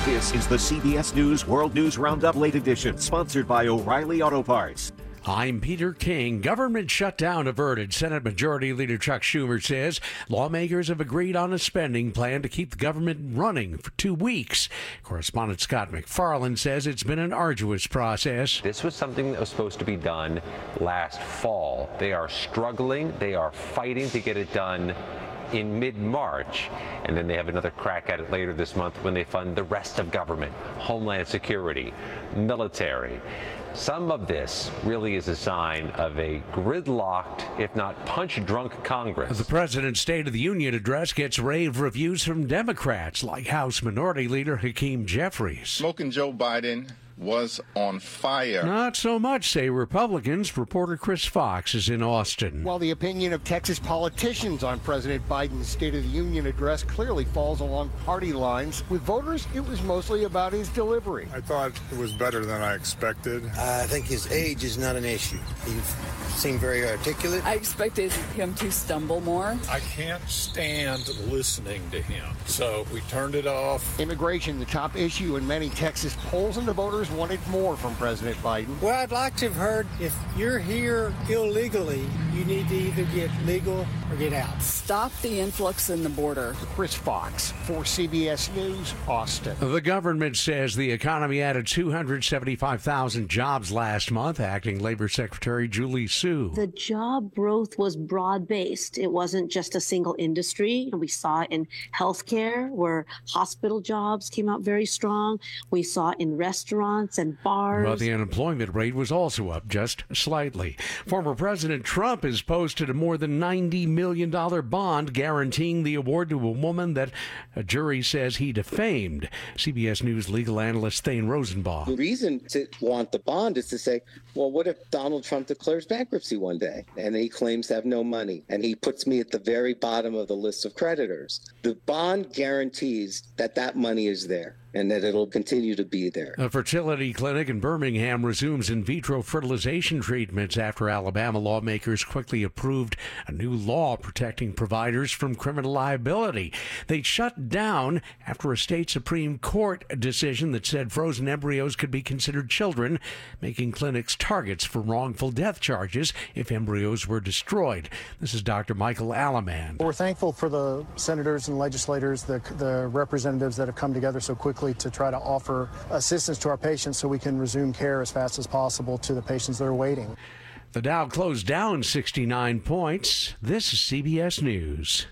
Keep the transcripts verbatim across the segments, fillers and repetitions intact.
This is the C B S News World News Roundup Late Edition, sponsored by O'Reilly Auto Parts. I'm Peter King. Government shutdown averted. Senate Majority Leader Chuck Schumer says lawmakers have agreed on a spending plan to keep the government running for two weeks. Correspondent Scott McFarland says it's been an arduous process. This was something that was supposed to be done last fall. They are struggling. They are fighting to get it done in mid-March, and then they have another crack at it later this month when they fund the rest of government, Homeland Security, military. Some of this really is a sign of a gridlocked, if not punch-drunk Congress. The president's State of the Union address gets rave reviews from Democrats, like House Minority Leader Hakeem Jeffries. Smoking Joe Biden was on fire. Not so much, say Republicans. Reporter Chris Fox is in Austin. While the opinion of Texas politicians on President Biden's State of the Union address clearly falls along party lines, with voters, it was mostly about his delivery. I thought it was better than I expected. Uh, I think his age is not an issue. He seemed very articulate. I expected him to stumble more. I can't stand listening to him, so we turned it off. Immigration, the top issue in many Texas polls, and the voters wanted more from President Biden. Well, I'd like to have heard, if you're here illegally, you need to either get legal or get out. Stop the influx in the border. Chris Fox for C B S News, Austin. The government says the economy added two hundred seventy-five thousand jobs last month. Acting Labor Secretary Julie Su. The job growth was broad-based. It wasn't just a single industry. We saw it in healthcare, where hospital jobs came out very strong. We saw it in restaurants and bars. Well, the unemployment rate was also up just slightly. Former President Trump has posted a more than ninety million dollars bond guaranteeing the award to a woman that a jury says he defamed. C B S News legal analyst Thane Rosenbaum. The reason to want the bond is to say, well, what if Donald Trump declares bankruptcy one day and he claims to have no money and he puts me at the very bottom of the list of creditors? The bond guarantees that that money is there and that it'll continue to be there. A fertility clinic in Birmingham resumes in vitro fertilization treatments after Alabama lawmakers quickly approved a new law protecting providers from criminal liability. They shut down after a state Supreme Court decision that said frozen embryos could be considered children, making clinics targets for wrongful death charges if embryos were destroyed. This is Doctor Michael Alaman. We're thankful for the senators and legislators, the, the representatives that have come together so quickly to try to offer assistance to our patients so we can resume care as fast as possible to the patients that are waiting. The Dow closed down sixty-nine points. This is C B S News.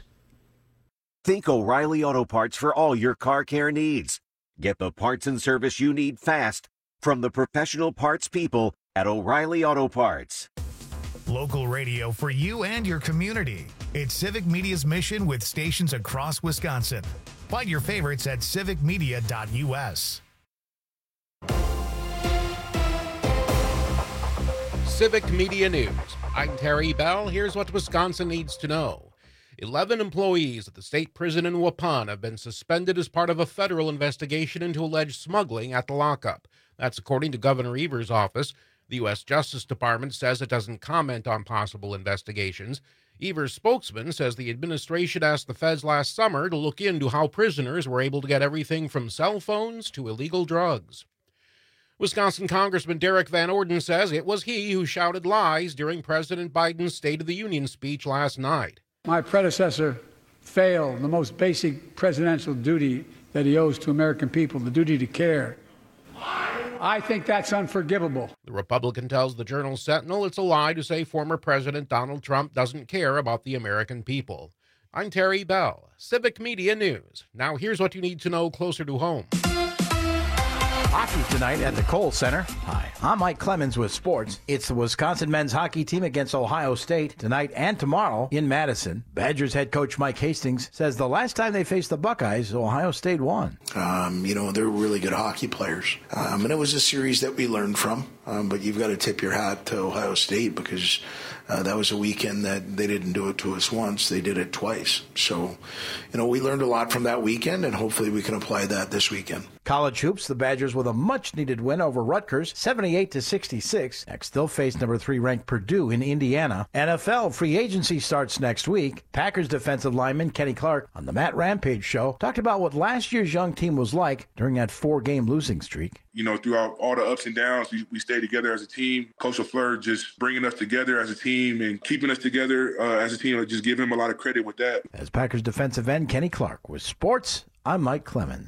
Think O'Reilly Auto Parts for all your car care needs. Get the parts and service you need fast from the professional parts people at O'Reilly Auto Parts. Local radio for you and your community. It's Civic Media's mission with stations across Wisconsin. Find your favorites at civic media dot U S. Civic Media News. I'm Terry Bell. Here's what Wisconsin needs to know. Eleven employees at the state prison in Waupun have been suspended as part of a federal investigation into alleged smuggling at the lockup. That's according to Governor Evers' office. The U S Justice Department says it doesn't comment on possible investigations. Evers' spokesman says the administration asked the feds last summer to look into how prisoners were able to get everything from cell phones to illegal drugs. Wisconsin Congressman Derek Van Orden says it was he who shouted lies during President Biden's State of the Union speech last night. My predecessor failed the most basic presidential duty that he owes to American people, the duty to care. I think that's unforgivable. The Republican tells the Journal Sentinel it's a lie to say former President Donald Trump doesn't care about the American people. I'm Terry Bell, Civic Media News. Now here's what you need to know closer to home. Hockey tonight at the Kohl Center. Hi, I'm Mike Clemens with sports. It's the Wisconsin men's hockey team against Ohio State tonight and tomorrow in Madison. Badgers head coach Mike Hastings says the last time they faced the Buckeyes, Ohio State won. Um, you know, they're really good hockey players. Um, and it was a series that we learned from. Um, but you've got to tip your hat to Ohio State because Uh, that was a weekend that they didn't do it to us once. They did it twice. So, you know, we learned a lot from that weekend, and hopefully we can apply that this weekend. College hoops, the Badgers with a much-needed win over Rutgers, seventy-eight to sixty-six. Next, they'll face number three ranked Purdue in Indiana. N F L free agency starts next week. Packers defensive lineman Kenny Clark on the Matt Rampage Show talked about what last year's young team was like during that four-game losing streak. You know, throughout all the ups and downs, we, we stayed together as a team. Coach LaFleur just bringing us together as a team and keeping us together uh, as a team. I just give him a lot of credit with that. As Packers defensive end Kenny Clark with sports, I'm Mike Clemens.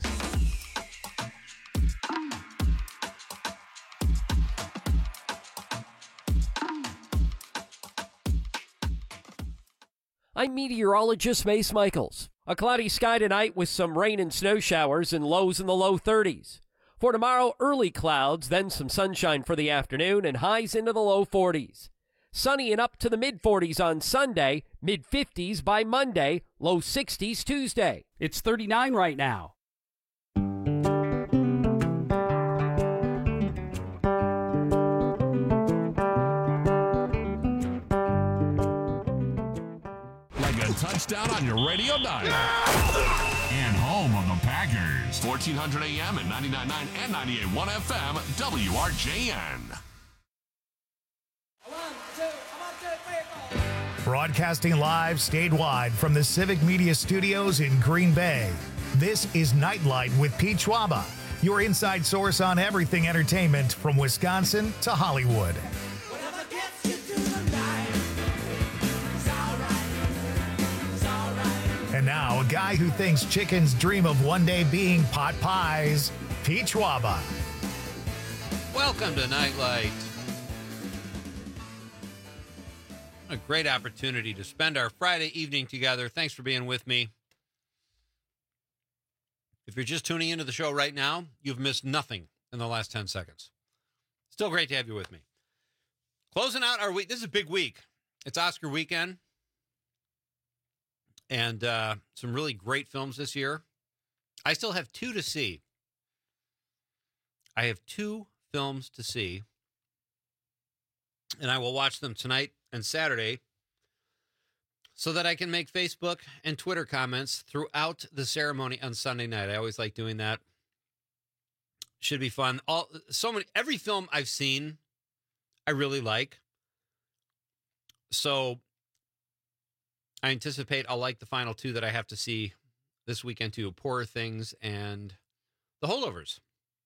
I'm meteorologist Mace Michaels. A cloudy sky tonight with some rain and snow showers and lows in the low thirties. For tomorrow, early clouds, then some sunshine for the afternoon and highs into the low forties. Sunny and up to the mid forties on Sunday, mid fifties by Monday, low sixties Tuesday. It's thirty-nine right now. Touchdown on your radio dial. And home of the Packers. fourteen hundred A M and ninety-nine point nine and ninety-eight point one F M, W R J N. Broadcasting live statewide from the Civic Media Studios in Green Bay. This is Nightlight with Pete Schwaba, your inside source on everything entertainment from Wisconsin to Hollywood. And now, a guy who thinks chickens dream of one day being pot pies, Pete Schwaba. Welcome to Nightlight. A great opportunity to spend our Friday evening together. Thanks for being with me. If you're just tuning into the show right now, you've missed nothing in the last ten seconds. Still great to have you with me. Closing out our week. This is a big week. It's Oscar weekend. And uh, some really great films this year. I still have two to see. I have two films to see. And I will watch them tonight and Saturday so that I can make Facebook and Twitter comments throughout the ceremony on Sunday night. I always like doing that. Should be fun. All so many every film I've seen, I really like. So I anticipate I'll like the final two that I have to see this weekend too. Poor Things and The Holdovers.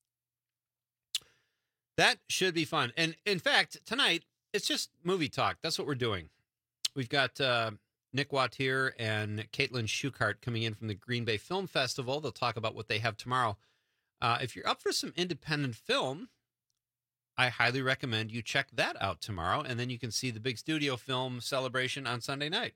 That should be fun. And in fact, tonight, it's just movie talk. That's what we're doing. We've got uh, Nick Wattier and Caitlin Schuchart coming in from the Green Bay Film Festival. They'll talk about what they have tomorrow. Uh, if you're up for some independent film, I highly recommend you check that out tomorrow. And then you can see the big studio film celebration on Sunday night.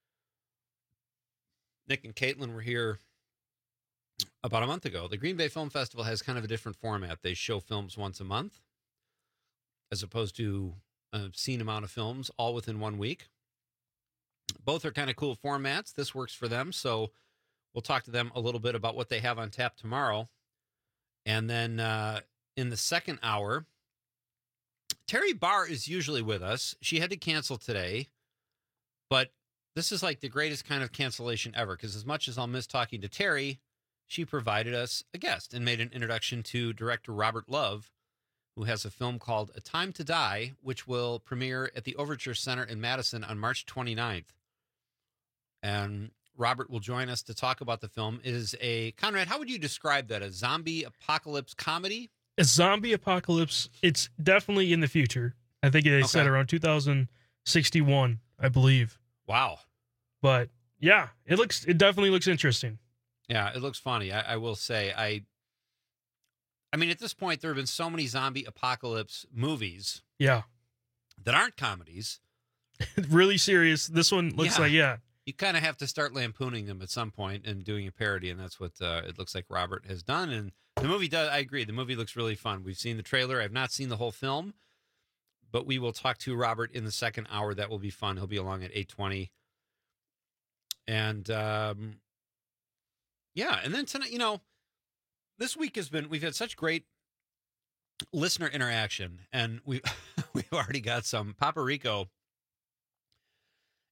Nick and Caitlin were here about a month ago. The Green Bay Film Festival has kind of a different format. They show films once a month as opposed to a obscene amount of films all within one week. Both are kind of cool formats. This works for them, so we'll talk to them a little bit about what they have on tap tomorrow. And then uh, in the second hour, Terry Barr is usually with us. She had to cancel today, but this is like the greatest kind of cancellation ever, because as much as I'll miss talking to Terry, she provided us a guest and made an introduction to director Robert Love, who has a film called A Time to Die, which will premiere at the Overture Center in Madison on March twenty-ninth. And Robert will join us to talk about the film. It is a, Conrad, how would you describe that? A zombie apocalypse comedy? A zombie apocalypse. It's definitely in the future. I think they okay. said around two thousand sixty-one, I believe. Wow. But yeah, it looks, it definitely looks interesting. Yeah, it looks funny. I, I will say, I, I mean, at this point, there have been so many zombie apocalypse movies. Yeah. That aren't comedies. Really serious. This one looks yeah. like, yeah. You kind of have to start lampooning them at some point and doing a parody, and that's what uh, it looks like Robert has done. And the movie does, I agree, the movie looks really fun. We've seen the trailer. I've not seen the whole film, but we will talk to Robert in the second hour. That will be fun. He'll be along at eight twenty. And, um, yeah, and then tonight, you know, this week has been, we've had such great listener interaction, and we, we've already got some. Papa Rico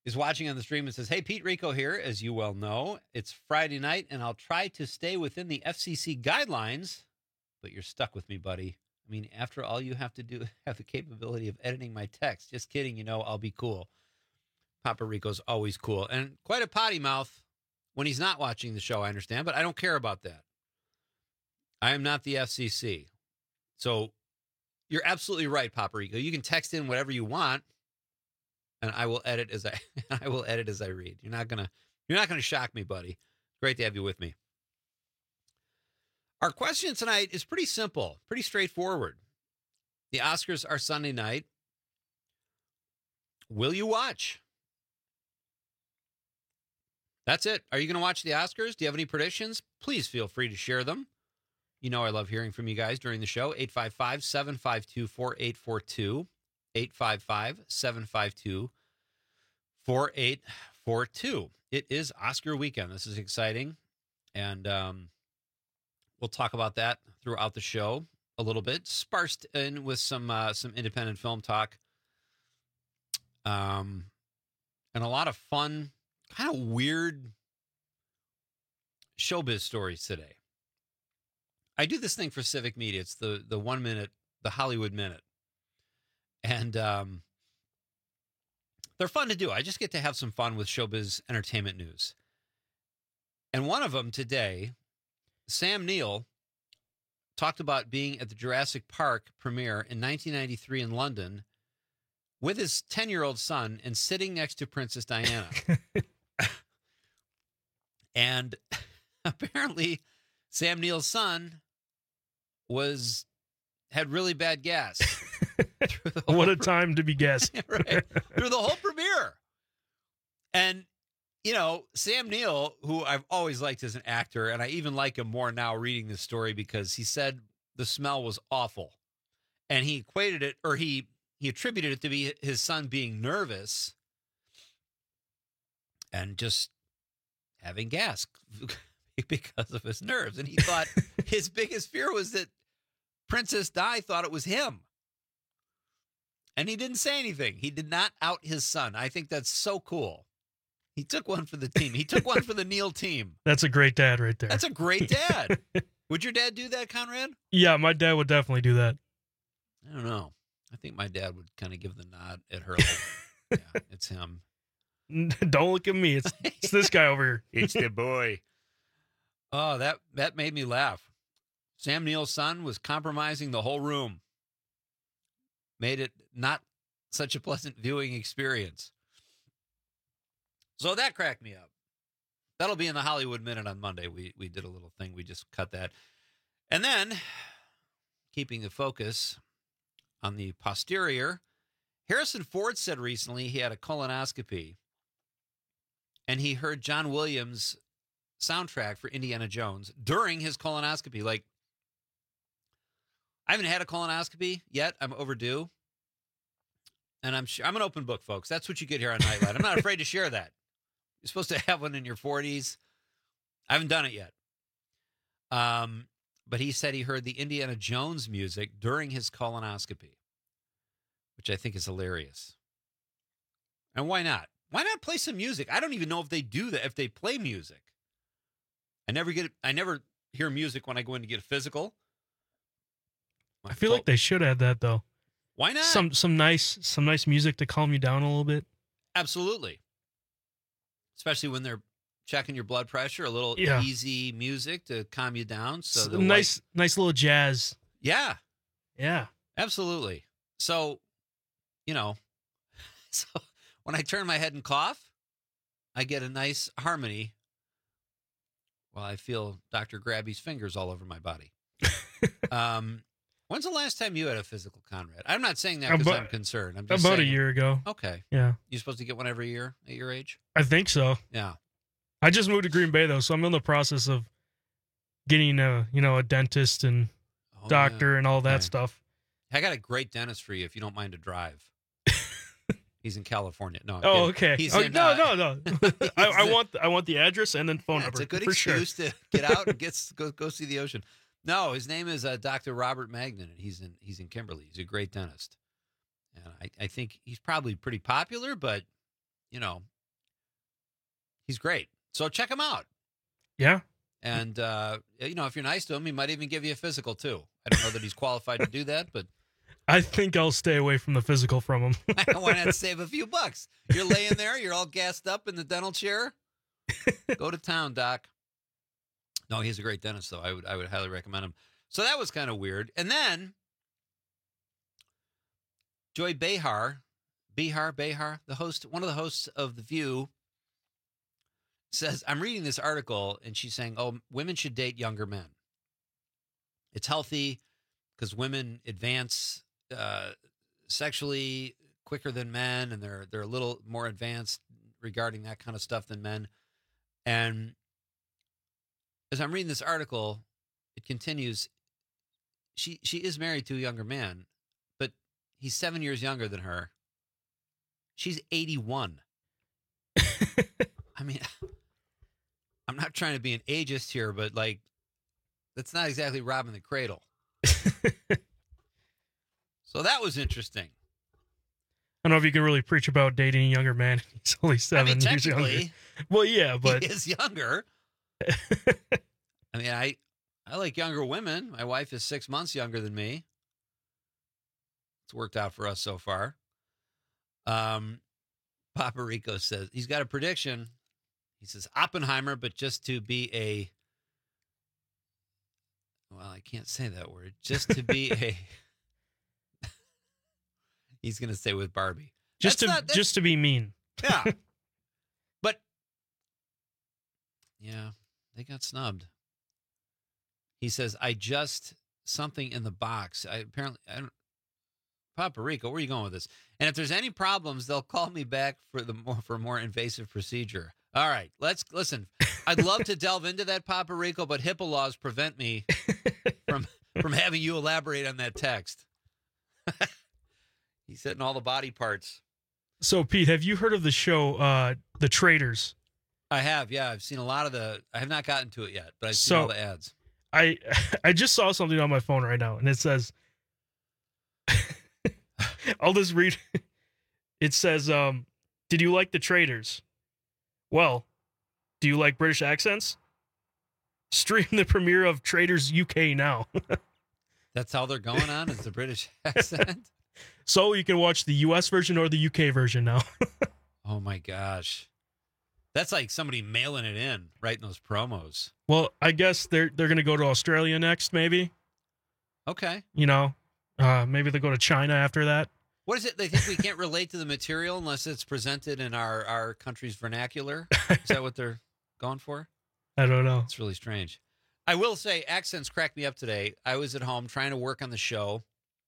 is watching on the stream and says, hey, Pete Rico here. As you well know, it's Friday night, and I'll try to stay within the F C C guidelines, but you're stuck with me, buddy. I mean, after all, you have to do have the capability of editing my text. Just kidding, you know, I'll be cool. Papa Rico's always cool. And quite a potty mouth when he's not watching the show, I understand, but I don't care about that. I am not the F C C. So you're absolutely right, Papa Rico. You can text in whatever you want, and I will edit as I I will edit as I read. You're not gonna you're not gonna shock me, buddy. Great to have you with me. Our question tonight is pretty simple, pretty straightforward. The Oscars are Sunday night. Will you watch? That's it. Are you going to watch the Oscars? Do you have any predictions? Please feel free to share them. You know I love hearing from you guys during the show. eight five five, seven five two, four eight four two. eight five five, seven five two, four eight four two. It is Oscar weekend. This is exciting. And um, we'll talk about that throughout the show a little bit, sparsed in with some uh, some independent film talk. Um, and a lot of fun, kind of weird showbiz stories today. I do this thing for Civic Media. It's the the one minute, the Hollywood Minute. And um, they're fun to do. I just get to have some fun with showbiz entertainment news. And one of them today, Sam Neill talked about being at the Jurassic Park premiere in nineteen ninety-three in London with his ten-year-old son and sitting next to Princess Diana. And apparently Sam Neill's son was had really bad gas. What a time to be guessing. Right. Through the whole premiere. And, you know, Sam Neill, who I've always liked as an actor, and I even like him more now reading this story because he said the smell was awful. And he equated it, or he, he attributed it to be his son being nervous and just having gas because of his nerves. And he thought his biggest fear was that Princess Di thought it was him. And he didn't say anything. He did not out his son. I think that's so cool. He took one for the team. He took one for the Neil team. That's a great dad right there. That's a great dad. Would your dad do that, Conrad? Yeah, my dad would definitely do that. I don't know. I think my dad would kind of give the nod at her. Like, yeah, it's him. Don't look at me. It's, it's this guy over here. It's the boy. Oh, that, that made me laugh. Sam Neill's son was compromising the whole room. Made it not such a pleasant viewing experience. So that cracked me up. That'll be in the Hollywood Minute on Monday. We we did a little thing. We just cut that. And then, keeping the focus on the posterior, Harrison Ford said recently he had a colonoscopy, and he heard John Williams' soundtrack for Indiana Jones during his colonoscopy. Like, I haven't had a colonoscopy yet. I'm overdue. And I'm sure I'm an open book, folks. That's what you get here on Nightlight. I'm not afraid to share that. You're supposed to have one in your forties. I haven't done it yet. Um, but he said he heard the Indiana Jones music during his colonoscopy, which I think is hilarious. And why not? Why not play some music? I don't even know if they do that, if they play music. I never get I never hear music when I go in to get a physical. I feel like they should add that though. Why not? Some some nice some nice music to calm you down a little bit. Absolutely. Especially when they're checking your blood pressure, a little yeah. easy music to calm you down. So the nice white... nice little jazz. Yeah. Yeah. Absolutely. So, you know, so when I turn my head and cough, I get a nice harmony while I feel Doctor Grabby's fingers all over my body. um When's the last time you had a physical, Conrad? I'm not saying that because I'm concerned. I'm just about saying, a year ago. Okay. Yeah. You supposed to get one every year at your age? I think so. Yeah. I just moved to Green Bay though, so I'm in the process of getting a you know a dentist and oh, doctor yeah. and all that okay. stuff. I got a great dentist for you if you don't mind to drive. He's in California. No. I'm oh, kidding. okay. He's oh, in, no, uh, no, no, no. I, I want I want the address and then phone yeah, number. It's a good for excuse sure. to get out and get go go see the ocean. No, his name is uh, Doctor Robert Magnan, and he's in he's in Kimberly. He's a great dentist, and I, I think he's probably pretty popular. But you know, He's great. So check him out. Yeah. And, uh, you know, if you're nice to him, he might even give you a physical, too. I don't know that he's qualified to do that, but. I think I'll stay away from the physical from him. Why not save a few bucks? You're laying there, you're all gassed up in the dental chair. Go to town, Doc. No, he's a great dentist, though. I would I would highly recommend him. So that was kind of weird. And then Joy Behar, Behar, Behar, the host, one of the hosts of The View, says, I'm reading this article, and she's saying, oh, women should date younger men. It's healthy because women advance uh, sexually quicker than men, and they're they're a little more advanced regarding that kind of stuff than men. And as I'm reading this article, it continues, she she is married to a younger man, but he's seven years younger than her. She's eighty-one. I mean, I'm not trying to be an ageist here, but like, that's not exactly robbing the cradle. So that was interesting. I don't know if you can really preach about dating a younger man. He's only seven I mean, years younger. Well, yeah, but he is younger. I mean, I I like younger women. My wife is six months younger than me. It's worked out for us so far. Um, Papa Rico says he's got a prediction. He says Oppenheimer, but just to be a, well, I can't say that word. Just to be a, he's going to stay with Barbie. Just That's to not, just to be mean. Yeah. But yeah, they got snubbed. He says, I just something in the box. I apparently I don't Papa Rico, where are you going with this? And if there's any problems, they'll call me back for the more for more invasive procedure. All right, let's listen. I'd love to delve into that, Papa Rico, but HIPAA laws prevent me from from having you elaborate on that text. He's hitting all the body parts. So, Pete, have you heard of the show, uh, The Traitors? I have, yeah. I've seen a lot of the. I have not gotten to it yet, but I've seen So- all the ads. I I just saw something on my phone right now, and it says, I'll just read. It says, um, did you like The Traitors? Well, do you like British accents? Stream the premiere of Traitors U K now. That's how they're going on, is the British accent? So you can watch the U S version or the U K version now. Oh, my gosh. That's like somebody mailing it in, writing those promos. Well, I guess they're they're going to go to Australia next, maybe. Okay. You know, uh, maybe they go to China after that. What is it? They think we can't relate to the material unless it's presented in our, our country's vernacular? Is that what they're going for? I don't know. It's really strange. I will say, accents cracked me up today. I was at home trying to work on the show.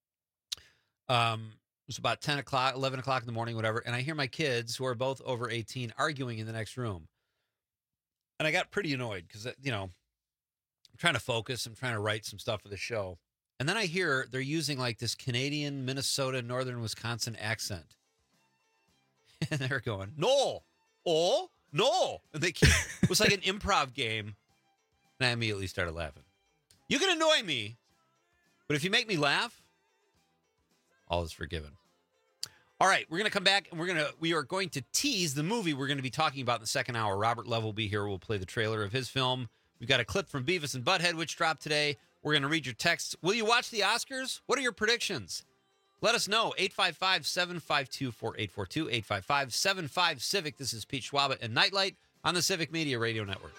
Um, it was about ten o'clock, eleven o'clock in the morning, whatever, and I hear my kids, who are both over eighteen, arguing in the next room. And I got pretty annoyed because, you know, I'm trying to focus. I'm trying to write some stuff for the show. And then I hear they're using like this Canadian, Minnesota, Northern Wisconsin accent. And they're going, no, oh, no. And they keep, it was like an improv game. And I immediately started laughing. You can annoy me, but if you make me laugh, all is forgiven. All right, we're going to come back and we're going to we are going to tease the movie we're going to be talking about in the second hour. Robert Love will be here. We'll play the trailer of his film. We've got a clip from Beavis and Butthead, which dropped today. We're going to read your texts. Will you watch the Oscars? What are your predictions? Let us know. eight five five, seven five two, four eight four two, eight five five, seven five, Civic. This is Pete Schwaba and Nightlight on the Civic Media Radio Network.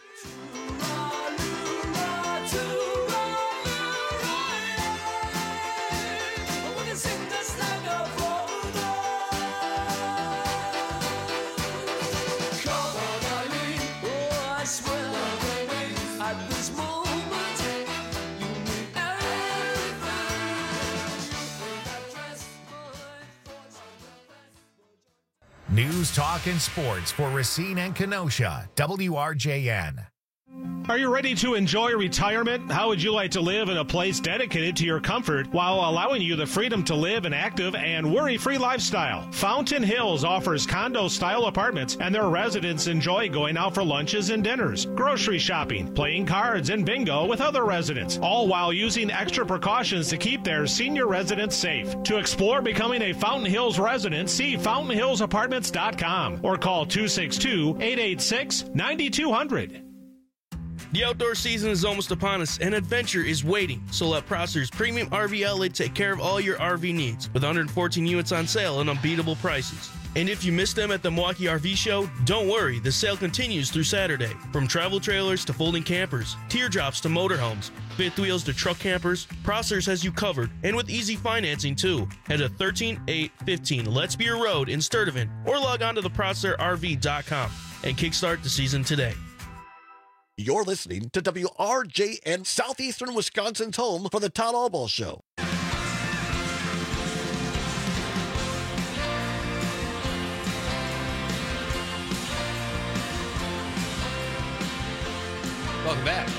News, talk, and sports for Racine and Kenosha. W R J N. Are you ready to enjoy retirement? How would you like to live in a place dedicated to your comfort while allowing you the freedom to live an active and worry-free lifestyle? Fountain Hills offers condo-style apartments, and their residents enjoy going out for lunches and dinners, grocery shopping, playing cards, and bingo with other residents, all while using extra precautions to keep their senior residents safe. To explore becoming a Fountain Hills resident, see fountain hills apartments dot com or call two six two, eight eight six, nine two zero zero. The outdoor season is almost upon us, and adventure is waiting. So let Prosser's Premium R V Outlet take care of all your R V needs with one hundred fourteen units on sale and unbeatable prices. And if you missed them at the Milwaukee R V Show, don't worry, the sale continues through Saturday. From travel trailers to folding campers, teardrops to motorhomes, fifth wheels to truck campers, Prosser's has you covered, and with easy financing too. Head to thirteen eight fifteen Let's Beer Road in Sturtevant or log on to the prosser R V dot com and kickstart the season today. You're listening to W R J N, Southeastern Wisconsin's home for the Todd Albaugh Show. Welcome back.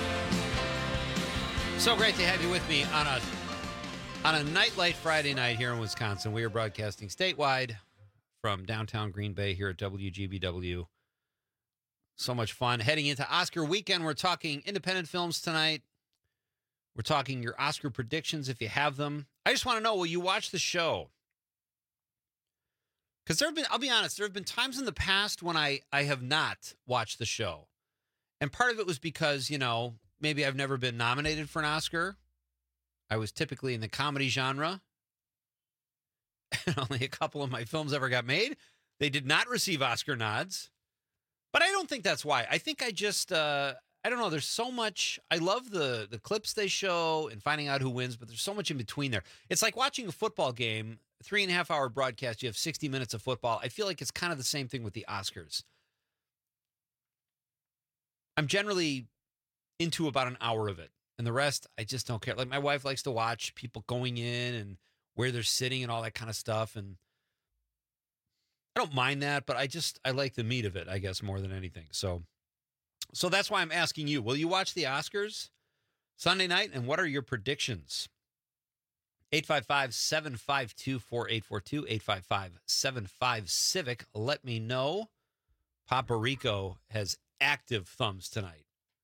So great to have you with me on a on a nightlight Friday night here in Wisconsin. We are broadcasting statewide from downtown Green Bay here at W G B W. So much fun. Heading into Oscar weekend, we're talking independent films tonight. We're talking your Oscar predictions if you have them. I just want to know, will you watch the show? Because there have been, I'll be honest, there have been times in the past when I, I have not watched the show. And part of it was because, you know, maybe I've never been nominated for an Oscar. I was typically in the comedy genre. And only a couple of my films ever got made. They did not receive Oscar nods. But I don't think that's why. I think I just, uh, I don't know, there's so much. I love the the clips they show and finding out who wins, but there's so much in between there. It's like watching a football game, three and a half hour broadcast. You have sixty minutes of football. I feel like it's kind of the same thing with the Oscars. I'm generally into about an hour of it. And the rest, I just don't care. Like my wife likes to watch people going in and where they're sitting and all that kind of stuff. And I don't mind that, but I just, I like the meat of it, I guess, more than anything. So, so that's why I'm asking you, will you watch the Oscars Sunday night? And what are your predictions? eight five five, seven five two, four eight four two, eight five five, seven five, Civic. Let me know. Papa Rico has active thumbs tonight.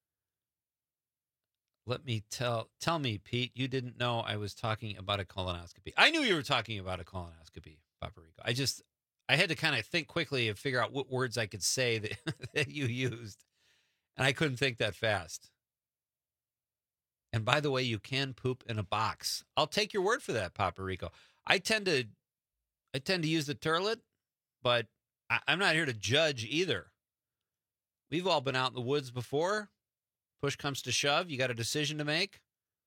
Let me tell, tell me, Pete, you didn't know I was talking about a colonoscopy. I knew you were talking about a colonoscopy, Papa Rico. I just, I had to kind of think quickly and figure out what words I could say that, that you used. And I couldn't think that fast. And by the way, you can poop in a box. I'll take your word for that, Papa Rico. I tend to I tend to use the toilet, but I, I'm not here to judge either. We've all been out in the woods before. Push comes to shove. You got a decision to make.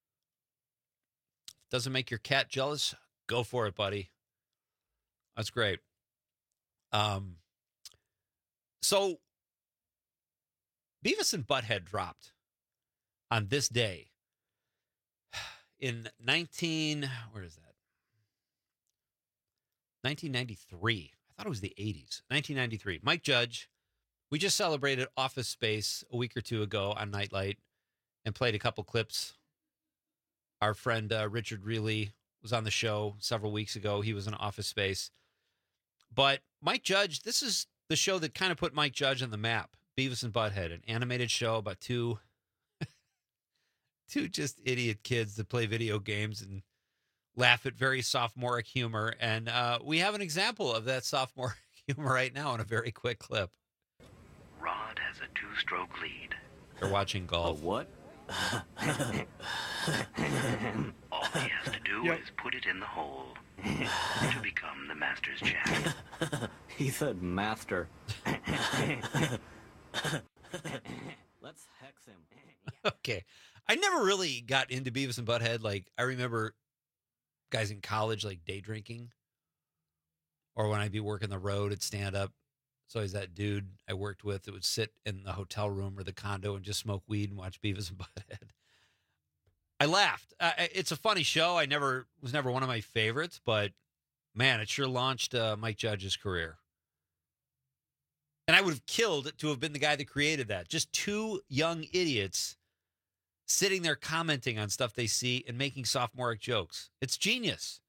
Doesn't make your cat jealous? Go for it, buddy. That's great. Um, so Beavis and Butthead dropped on this day in nineteen, where is that? nineteen ninety-three. I thought it was the eighties. nineteen ninety-three. Mike Judge. We just celebrated Office Space a week or two ago on Nightlight and played a couple clips. Our friend uh, Richard Reilly was on the show several weeks ago. He was in Office Space. But Mike Judge, this is the show that kind of put Mike Judge on the map. Beavis and Butthead, an animated show about two, two just idiot kids that play video games and laugh at very sophomoric humor. And uh, we have an example of that sophomoric humor right now in a very quick clip. Rod has a two-stroke lead. They're watching golf. A what? All he has to do yep. is put it in the hole to become the master's jack. He said master. Let's hex him. Okay. I never really got into Beavis and Butthead. Like, I remember guys in college, like, day drinking. Or when I'd be working the road at stand-up. So he's that dude I worked with that would sit in the hotel room or the condo and just smoke weed and watch Beavis and Butthead. I laughed. Uh, it's a funny show. I never was never one of my favorites, but man, it sure launched uh, Mike Judge's career. And I would have killed to have been the guy that created that. Just two young idiots sitting there commenting on stuff they see and making sophomoric jokes. It's genius.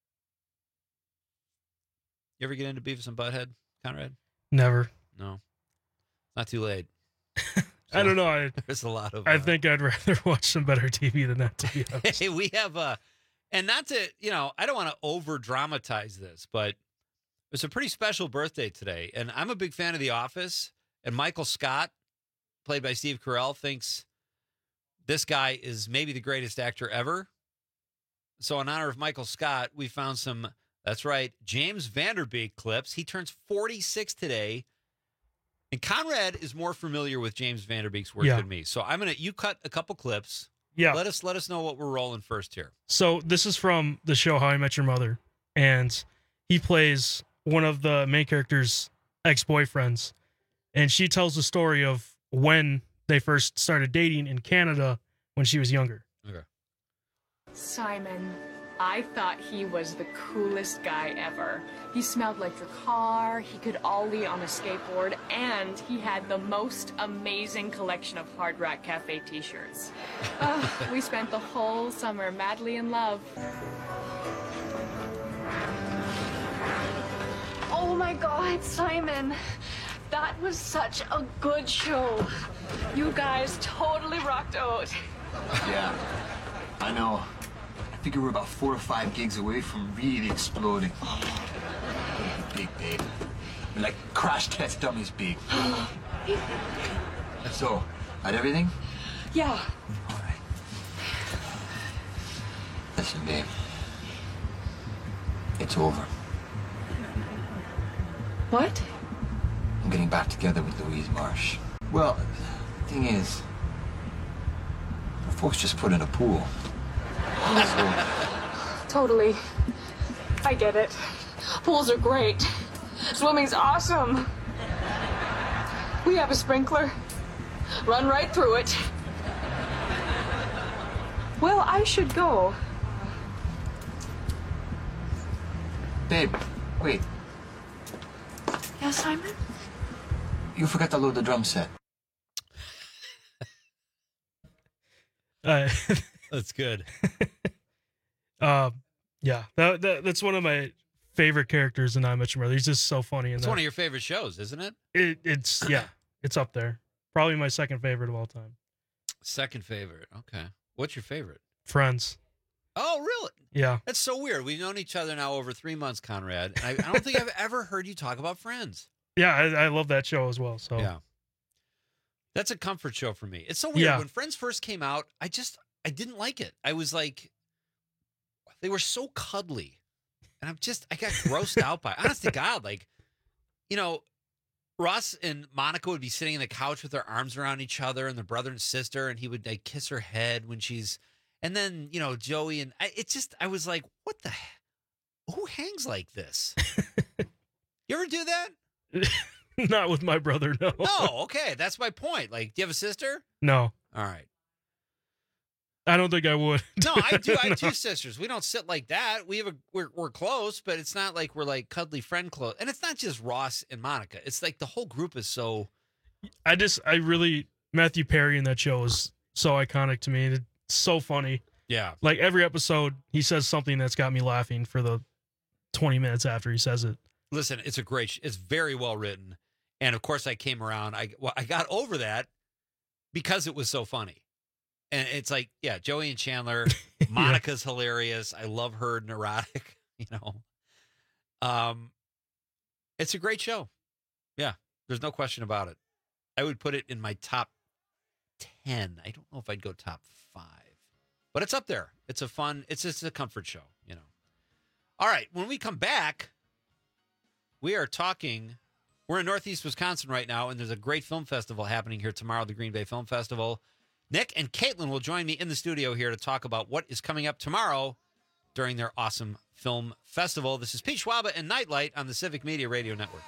You ever get into Beavis and Butthead, Conrad? Never. No. Not too late. I don't know. I, There's a lot of. I uh, think I'd rather watch some better T V than that, to be honest. Hey, we have uh and not to, you know, I don't want to over dramatize this, but it's a pretty special birthday today. And I'm a big fan of The Office. And Michael Scott, played by Steve Carell, thinks this guy is maybe the greatest actor ever. So in honor of Michael Scott, we found some, that's right, James Van Der Beek clips. He turns forty-six today. And Conrad is more familiar with James Van Der Beek's work Yeah. than me. So I'm gonna you cut a couple clips. Yeah. Let us let us know what we're rolling first here. So this is from the show How I Met Your Mother, and he plays one of the main character's ex-boyfriends, and she tells the story of when they first started dating in Canada when she was younger. Okay. Simon, I thought he was the coolest guy ever. He smelled like your car, he could ollie on a skateboard, and he had the most amazing collection of Hard Rock Cafe t-shirts. Uh, we spent the whole summer madly in love. Oh my God, Simon. That was such a good show. You guys totally rocked out. Yeah, I know. I figure we're about four or five gigs away from really exploding. Big, babe. We're like crash test dummies big. So, had everything? Yeah. All right. Listen, babe. It's over. What? I'm getting back together with Louise Marsh. Well, the thing is, our folks just put in a pool. So, Totally. I get it. Pools are great. Swimming's awesome. We have a sprinkler. Run right through it. Well, I should go. babe, wait. Yeah, Simon? You forgot to load the drum set. Uh, That's good. uh, yeah, that, that that's one of my favorite characters in I Met Your Mother. He's just so funny. In It's that. one of your favorite shows, isn't it? It, it's yeah, it's up there. Probably my second favorite of all time. Second favorite. Okay. What's your favorite? Friends. Oh, really? Yeah. That's so weird. We've known each other now over three months, Conrad. And I, I don't think I've ever heard you talk about Friends. Yeah, I, I love that show as well. So Yeah. That's a comfort show for me. It's so weird. Yeah. When Friends first came out, I just, I didn't like it. I was like, they were so cuddly. And I'm just, I got grossed out by it. Honest to God, like, you know, Ross and Monica would be sitting on the couch with their arms around each other and their brother and sister, and he would like kiss her head when she's, and then, you know, Joey, and I, it just, I was like, what the, he- who hangs like this? You ever do that? Not with my brother, no. No, okay, that's my point. Like, do you have a sister? No. All right. I don't think I would. No, I do. I have No. two sisters. We don't sit like that. We have a we're we're close, but it's not like we're like cuddly friend close. And it's not just Ross and Monica. It's like the whole group is so. I just, I really, Matthew Perry in that show is so iconic to me. It's so funny. Yeah. Like every episode, he says something that's got me laughing for the twenty minutes after he says it. Listen, it's a great. sh- It's very well written, and of course, I came around. I well, I got over that because it was so funny. And it's like, yeah, Joey and Chandler, Monica's hilarious. I love her neurotic, you know. Um, it's a great show. Yeah, there's no question about it. I would put it in my top ten. I don't know if I'd go top five, but it's up there. It's a fun, it's just a comfort show, you know. All right, when we come back, we are talking, we're in Northeast Wisconsin right now, and there's a great film festival happening here tomorrow, the Green Bay Film Festival. Nick and Caitlin will join me in the studio here to talk about what is coming up tomorrow during their awesome film festival. This is Pete Schwaba and Nightlight on the Civic Media Radio Network.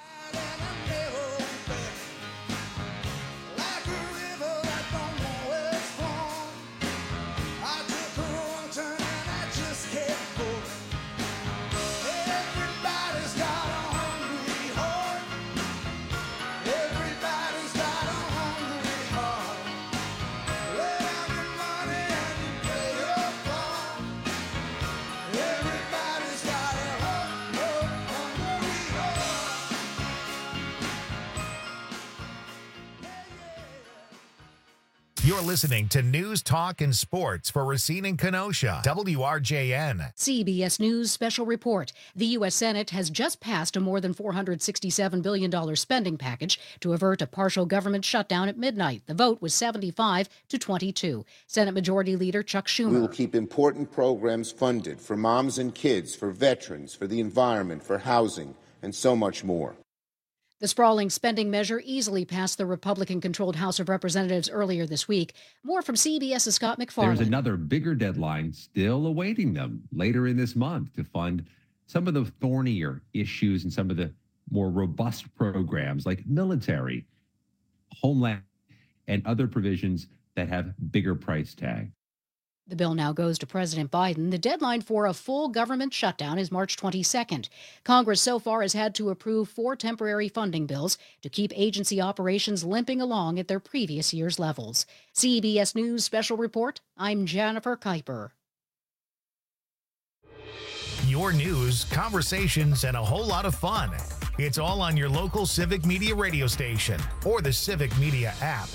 Everybody's got a hungry heart. You're listening to News, Talk, and Sports for Racine and Kenosha, W R J N. C B S News special report. The U S Senate has just passed a more than four hundred sixty-seven billion dollars spending package to avert a partial government shutdown at midnight. The vote was seventy-five to twenty-two. Senate Majority Leader Chuck Schumer. We will keep important programs funded for moms and kids, for veterans, for the environment, for housing, and so much more. The sprawling spending measure easily passed the Republican-controlled House of Representatives earlier this week. More from CBS's Scott McFarland. There's another bigger deadline still awaiting them later in this month to fund some of the thornier issues and some of the more robust programs like military, homeland, and other provisions that have bigger price tag. The bill now goes to President Biden. The deadline for a full government shutdown is March twenty-second. Congress so far has had to approve four temporary funding bills to keep agency operations limping along at their previous year's levels. C B S News Special Report, I'm Jennifer Kuiper. Your news, conversations, and a whole lot of fun. It's all on your local Civic Media radio station or the Civic Media app.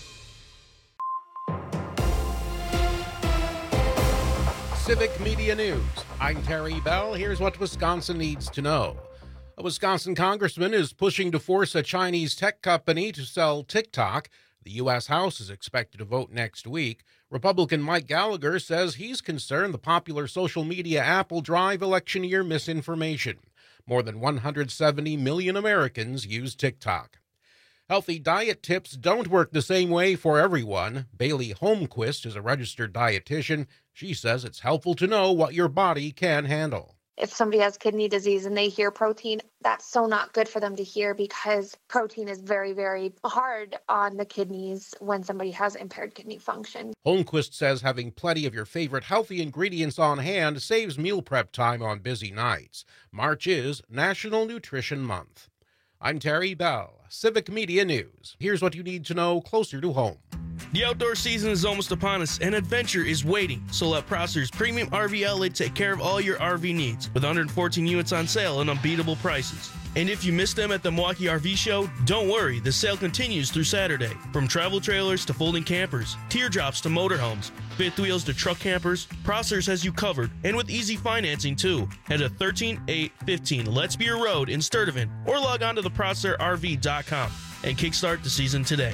Civic Media News. I'm Terry Bell. Here's what Wisconsin needs to know. A Wisconsin congressman is pushing to force a Chinese tech company to sell TikTok. The U S House is expected to vote next week. Republican Mike Gallagher says he's concerned the popular social media app will drive election year misinformation. More than one hundred seventy million Americans use TikTok. Healthy diet tips don't work the same way for everyone. Bailey Holmquist is a registered dietitian. She says it's helpful to know what your body can handle. If somebody has kidney disease and they hear protein, that's so not good for them to hear because protein is very, very hard on the kidneys when somebody has impaired kidney function. Holmquist says having plenty of your favorite healthy ingredients on hand saves meal prep time on busy nights. March is National Nutrition Month. I'm Terry Bell, Civic Media News. Here's what you need to know closer to home. The outdoor season is almost upon us, and adventure is waiting. So let Prosser's Premium R V Outlet take care of all your R V needs with one hundred fourteen units on sale and unbeatable prices. And if you missed them at the Milwaukee R V Show, don't worry, the sale continues through Saturday. From travel trailers to folding campers, teardrops to motorhomes, fifth wheels to truck campers, Prosser's has you covered, and with easy financing too. Head to thirteen eight fifteen Let's Beer Road in Sturtevant or log on to the prosser R V dot com and kickstart the season today.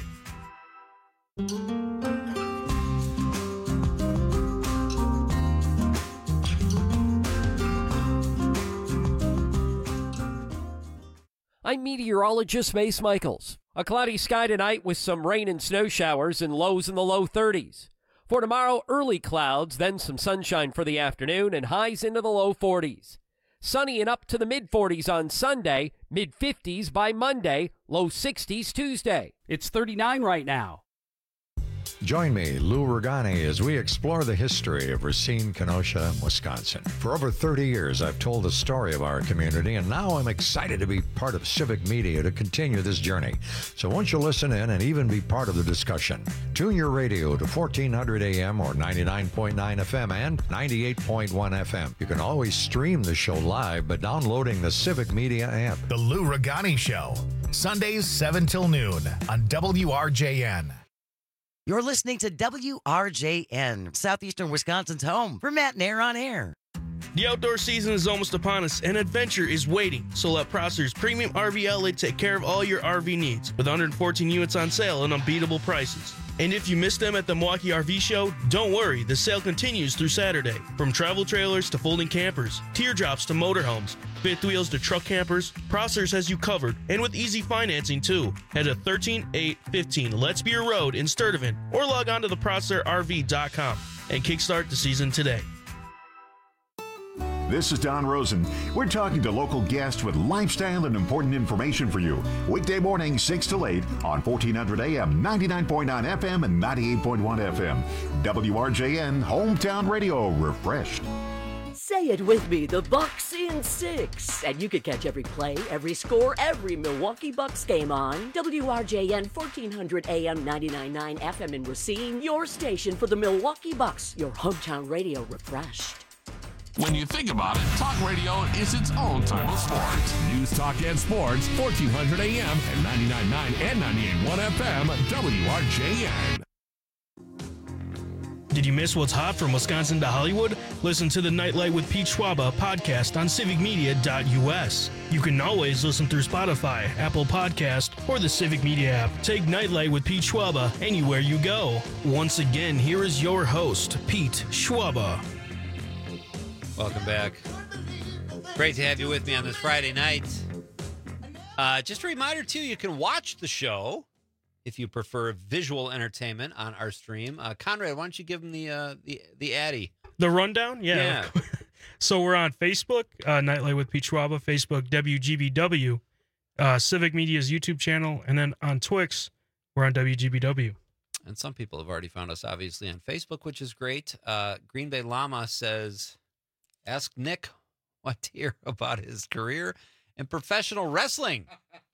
I'm meteorologist Mace Michaels. A cloudy sky tonight with some rain and snow showers and lows in the low thirties. For tomorrow, early clouds, then some sunshine for the afternoon and highs into the low forties. Sunny and up to the mid forties on Sunday, mid fifties by Monday, low sixties Tuesday. It's thirty-nine right now. Join me, Lou Ragani, as we explore the history of Racine, Kenosha, Wisconsin. For over thirty years, I've told the story of our community, and now I'm excited to be part of Civic Media to continue this journey. So won't you listen in and even be part of the discussion? Tune your radio to fourteen hundred A M or ninety-nine point nine F M and ninety-eight point one F M. You can always stream the show live by downloading the Civic Media app. The Lou Ragani Show, Sundays seven till noon on W R J N. You're listening to W R J N, Southeastern Wisconsin's home for Matt Nair on Air. The outdoor season is almost upon us, and adventure is waiting. So let Prosser's Premium R V Outlet take care of all your R V needs with one hundred fourteen units on sale and unbeatable prices. And if you missed them at the Milwaukee R V Show, don't worry, the sale continues through Saturday. From travel trailers to folding campers, teardrops to motorhomes, fifth wheels to truck campers, Prosser's has you covered, and with easy financing too. Head to thirteen eight fifteen Let's Beer Road in Sturtevant or log on to the prosser R V dot com and kickstart the season today. This is Don Rosen. We're talking to local guests with lifestyle and important information for you. Weekday morning, six to eight on fourteen hundred A M, ninety-nine point nine F M, and ninety-eight point one F M. W R J N, Hometown Radio, refreshed. Say it with me, the Bucks in six. And you can catch every play, every score, every Milwaukee Bucks game on W R J N, fourteen hundred A M, ninety-nine point nine F M in Racine, your station for the Milwaukee Bucks, your hometown radio refreshed. When you think about it, talk radio is its own type of sports. News, talk, and sports, fourteen hundred A M and ninety-nine point nine and ninety-eight point one F M, W R J N. Did you miss what's hot from Wisconsin to Hollywood? Listen to the Nightlight with Pete Schwaba podcast on civic media dot U S. You can always listen through Spotify, Apple Podcast, or the Civic Media app. Take Nightlight with Pete Schwaba anywhere you go. Once again, here is your host, Pete Schwaba. Welcome back. Great to have you with me on this Friday night. Uh, just a reminder, too, you can watch the show if you prefer visual entertainment on our stream. Uh, Conrad, why don't you give them the uh, the the Addy? The rundown? Yeah. Yeah. So we're on Facebook, uh, Nightlight with Pete Schwaba, Facebook W G B W, uh, Civic Media's YouTube channel, and then on Twix, we're on W G B W. And some people have already found us, obviously, on Facebook, which is great. Uh, Green Bay Llama says, ask Nick Watier about his career in professional wrestling.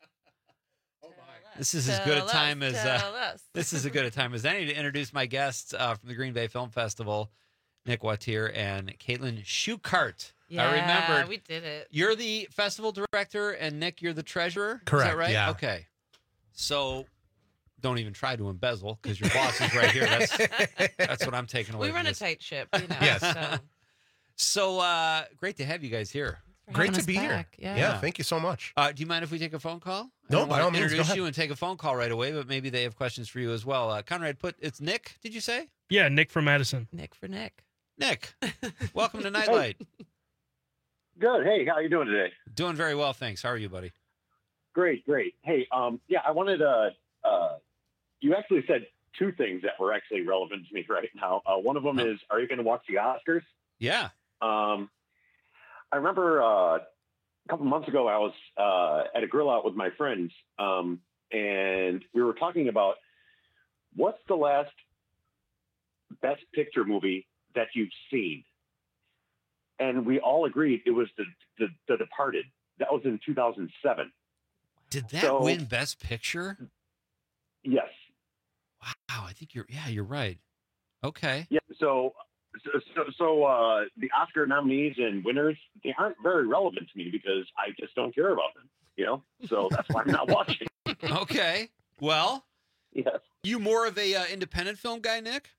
This is as good a time as uh, this is as good a time as any to introduce my guests uh, from the Green Bay Film Festival, Nick Watier and Caitlin Schuchart. Yeah, I remembered. we did it. You're the festival director, and Nick, you're the treasurer. Correct. Is that right? Yeah. Okay. So, don't even try to embezzle because your boss is right here. That's that's what I'm taking away. We from run a this. tight ship, you know. Yes. So. So uh, great to have you guys here. Great to us be back, here. yeah. Yeah, thank you so much. Uh, do you mind if we take a phone call? I No, don't by wanna all means, go introduce ahead. you and take a phone call right away, but maybe they have questions for you as well. Uh, Conrad, put it's Nick. Did you say Yeah, Nick from Madison. Nick for Nick. Nick? Welcome to Nightlight. Good. Hey, how you doing today? Doing very well, thanks. How are you, buddy? Great, great. Hey, um, yeah, I wanted to. Uh, you actually said two things that were actually relevant to me right now. Uh, one of them is, are you going to watch the Oscars? Yeah. Um, I remember uh, a couple months ago, I was uh, at a grill out with my friends, um, and we were talking about what's the last Best Picture movie that you've seen, and we all agreed it was the the, the Departed. That was in two thousand seven. Did that So- win Best Picture? Yes. Wow, I think you're. Yeah, you're right. Okay. Yeah. So, so, so, so uh, the Oscar nominees and winners, they aren't very relevant to me because I just don't care about them. You know, so that's why I'm not watching. Okay. Well, Yes. you more of a uh, independent film guy, Nick?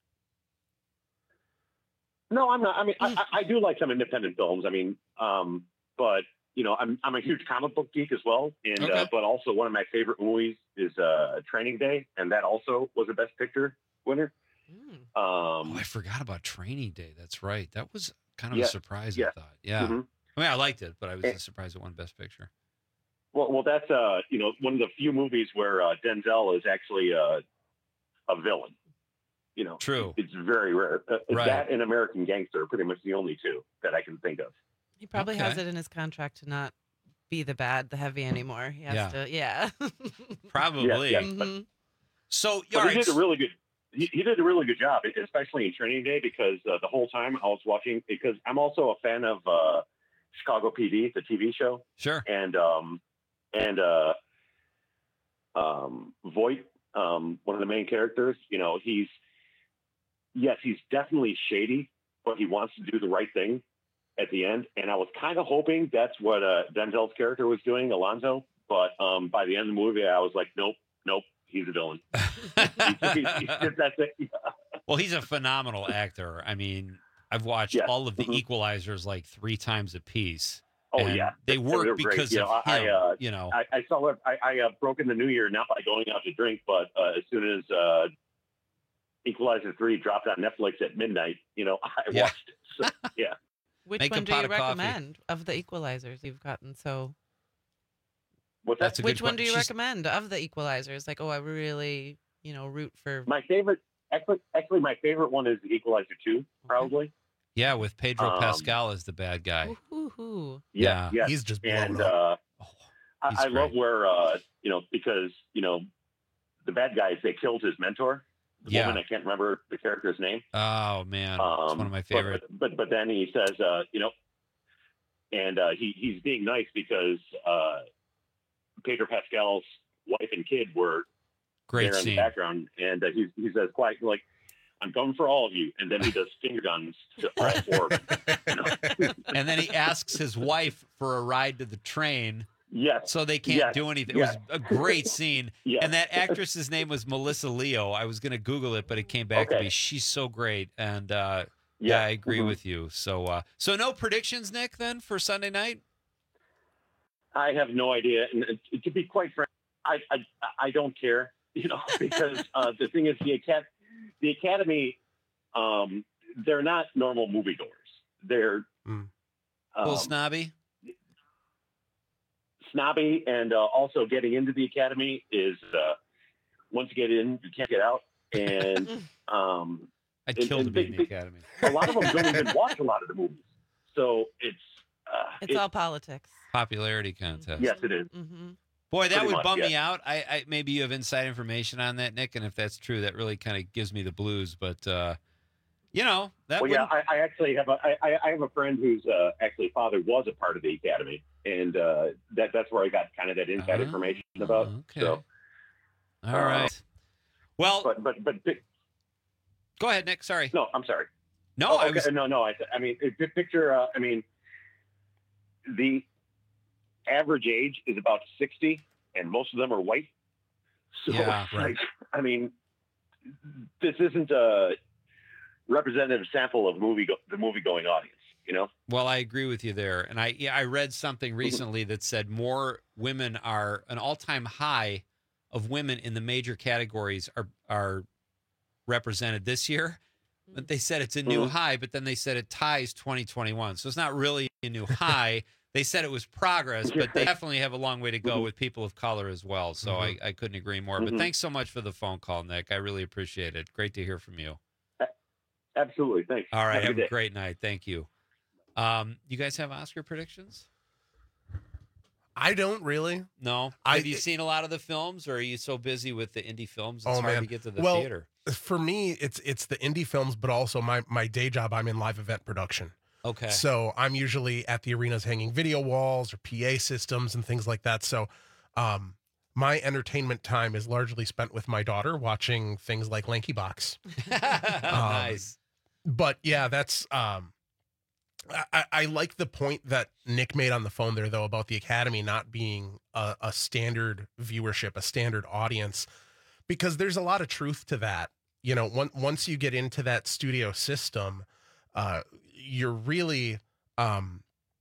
No, I'm not. I mean, I, I I do like some independent films. I mean, um, but you know, I'm I'm a huge comic book geek as well, and Okay. uh, but also one of my favorite movies is uh, Training Day, and that also was a Best Picture winner. Um, Oh, I forgot about Training Day. That's right. That was kind of Yeah. a surprise. I Yeah. thought. Yeah. Mhm. I mean, I liked it, but I was Eh. just surprised it won Best Picture. Well, well, that's uh, you know, one of the few movies where uh, Denzel is actually uh, a villain. You know, True. It's very rare. Uh, Right. That and American Gangster are pretty much the only two that I can think of. He probably has Okay. it in his contract to not be the bad, the heavy anymore. He has Yeah. to, yeah. Probably. Yes, yes, but- Mhm. So, But all he right. did a really good. He, he did a really good job, especially in Training Day, because uh, the whole time I was watching, because I'm also a fan of uh, Chicago P D, the T V show. Sure. And um, and uh, um, Voight, um, one of the main characters. You know, he's yes, he's definitely shady, but he wants to do the right thing at the end. And I was kind of hoping that's what uh, Denzel's character was doing, Alonzo. But um, by the end of the movie, I was like, nope, nope, he's a villain. he's, he's, he's, that's it. Well, he's a phenomenal actor. I mean, I've watched Yes. all of the Mhm. Equalizers like three times a piece. Oh and yeah, they They're- work they're great. because you of know, I, him. I, uh, you know, I, I saw it. I, I uh, broke in the new year not by going out to drink, but uh, as soon as uh, Equalizer three dropped on Netflix at midnight, you know, I Yeah. watched it. So, yeah. Which Make a one do pot you of coffee. recommend of the equalizers you've gotten? So, What's That's that? a good which one que- do you she's- recommend of the equalizers? Like, oh, I really, you know, root for. My favorite, actually, actually, my favorite one is the Equalizer two, probably. yeah, with Pedro Um, Pascal as the bad guy. Ooh, Yeah. yes. He's just blown and up. uh, he's I, I love great. where uh, you know, because you know, the bad guys, they killed his mentor. The Yeah. woman, I can't remember the character's name. Oh man, it's Um, one of my but- favorite. But, but but then he says, uh, you know, and uh, he he's being nice because uh, Pedro Pascal's wife and kid were Great there in scene. the background, and uh, he he says quietly like, "I'm coming for all of you," and then he does finger guns to all four of them. You know? And then he asks his wife for a ride to the train. Yes. So they can't Yes. do anything. Yes. It was a great scene. Yes. And that actress's name was Melissa Leo. I was going to Google it, but it came back to Okay. me. She's so great. And uh, Yeah. yeah, I agree Mhm. with you. So, uh, so no predictions, Nick, then for Sunday night? I have no idea. And uh, to be quite frank, I, I, I don't care, you know, because uh, the thing is the, Acad- the Academy, um, they're not normal moviegoers. They're a um, little snobby. snobby, and uh, also getting into the Academy is uh, once you get in, you can't get out. And um, I'd and- kill and to be they- in the they- Academy. A lot of them don't even watch a lot of the movies, so it's uh, It's it- all politics. Popularity contest. yes, it is. Mm-hmm. Boy, that Pretty would much, bum me yeah. out. I, I maybe you have inside information on that, Nick, and if that's true, that really kind of gives me the blues. But uh, you know, that Well, yeah, wouldn't- I, I actually have a I, I- I have a friend whose uh, actually father was a part of the Academy, and uh, that that's where I got kind of that inside Ah, information about. okay. So, all uh, right. Well, but but but pic- go ahead, Nick. Sorry. no, I'm sorry. No, Oh, I okay. was. no, no. I I mean, it- picture. Uh, I mean, the average age is about sixty, and most of them are white. So, Yeah, it's like, I mean, this isn't a representative sample of movie go- the movie going audience. You know. Well, I agree with you there, and I yeah, I read something recently that said more women are an all-time high of women in the major categories are are represented this year. But they said it's a new Mhm. high, but then they said it ties twenty twenty-one, so it's not really a new high. They said it was progress, but they definitely have a long way to go with people of color as well. So I, I couldn't agree more. But Mhm. thanks so much for the phone call, Nick. I really appreciate it. Great to hear from you. Absolutely. Thanks. All right. Have a Have good a day. great night. Thank you. Um, you guys have Oscar predictions? I don't really. No. I- Have you seen a lot of the films, or are you so busy with the indie films it's Oh hard man, to get to the well, theater? for me, it's it's the indie films, but also my my day job. I'm in live event production. Okay. So I'm usually at the arenas hanging video walls or P A systems and things like that. So um, my entertainment time is largely spent with my daughter watching things like Lanky Box. Nice. But yeah, that's um, I, I like the point that Nick made on the phone there, though, about the Academy not being a, a standard viewership, a standard audience, because there's a lot of truth to that. You know, one, once you get into that studio system, uh, you're really um,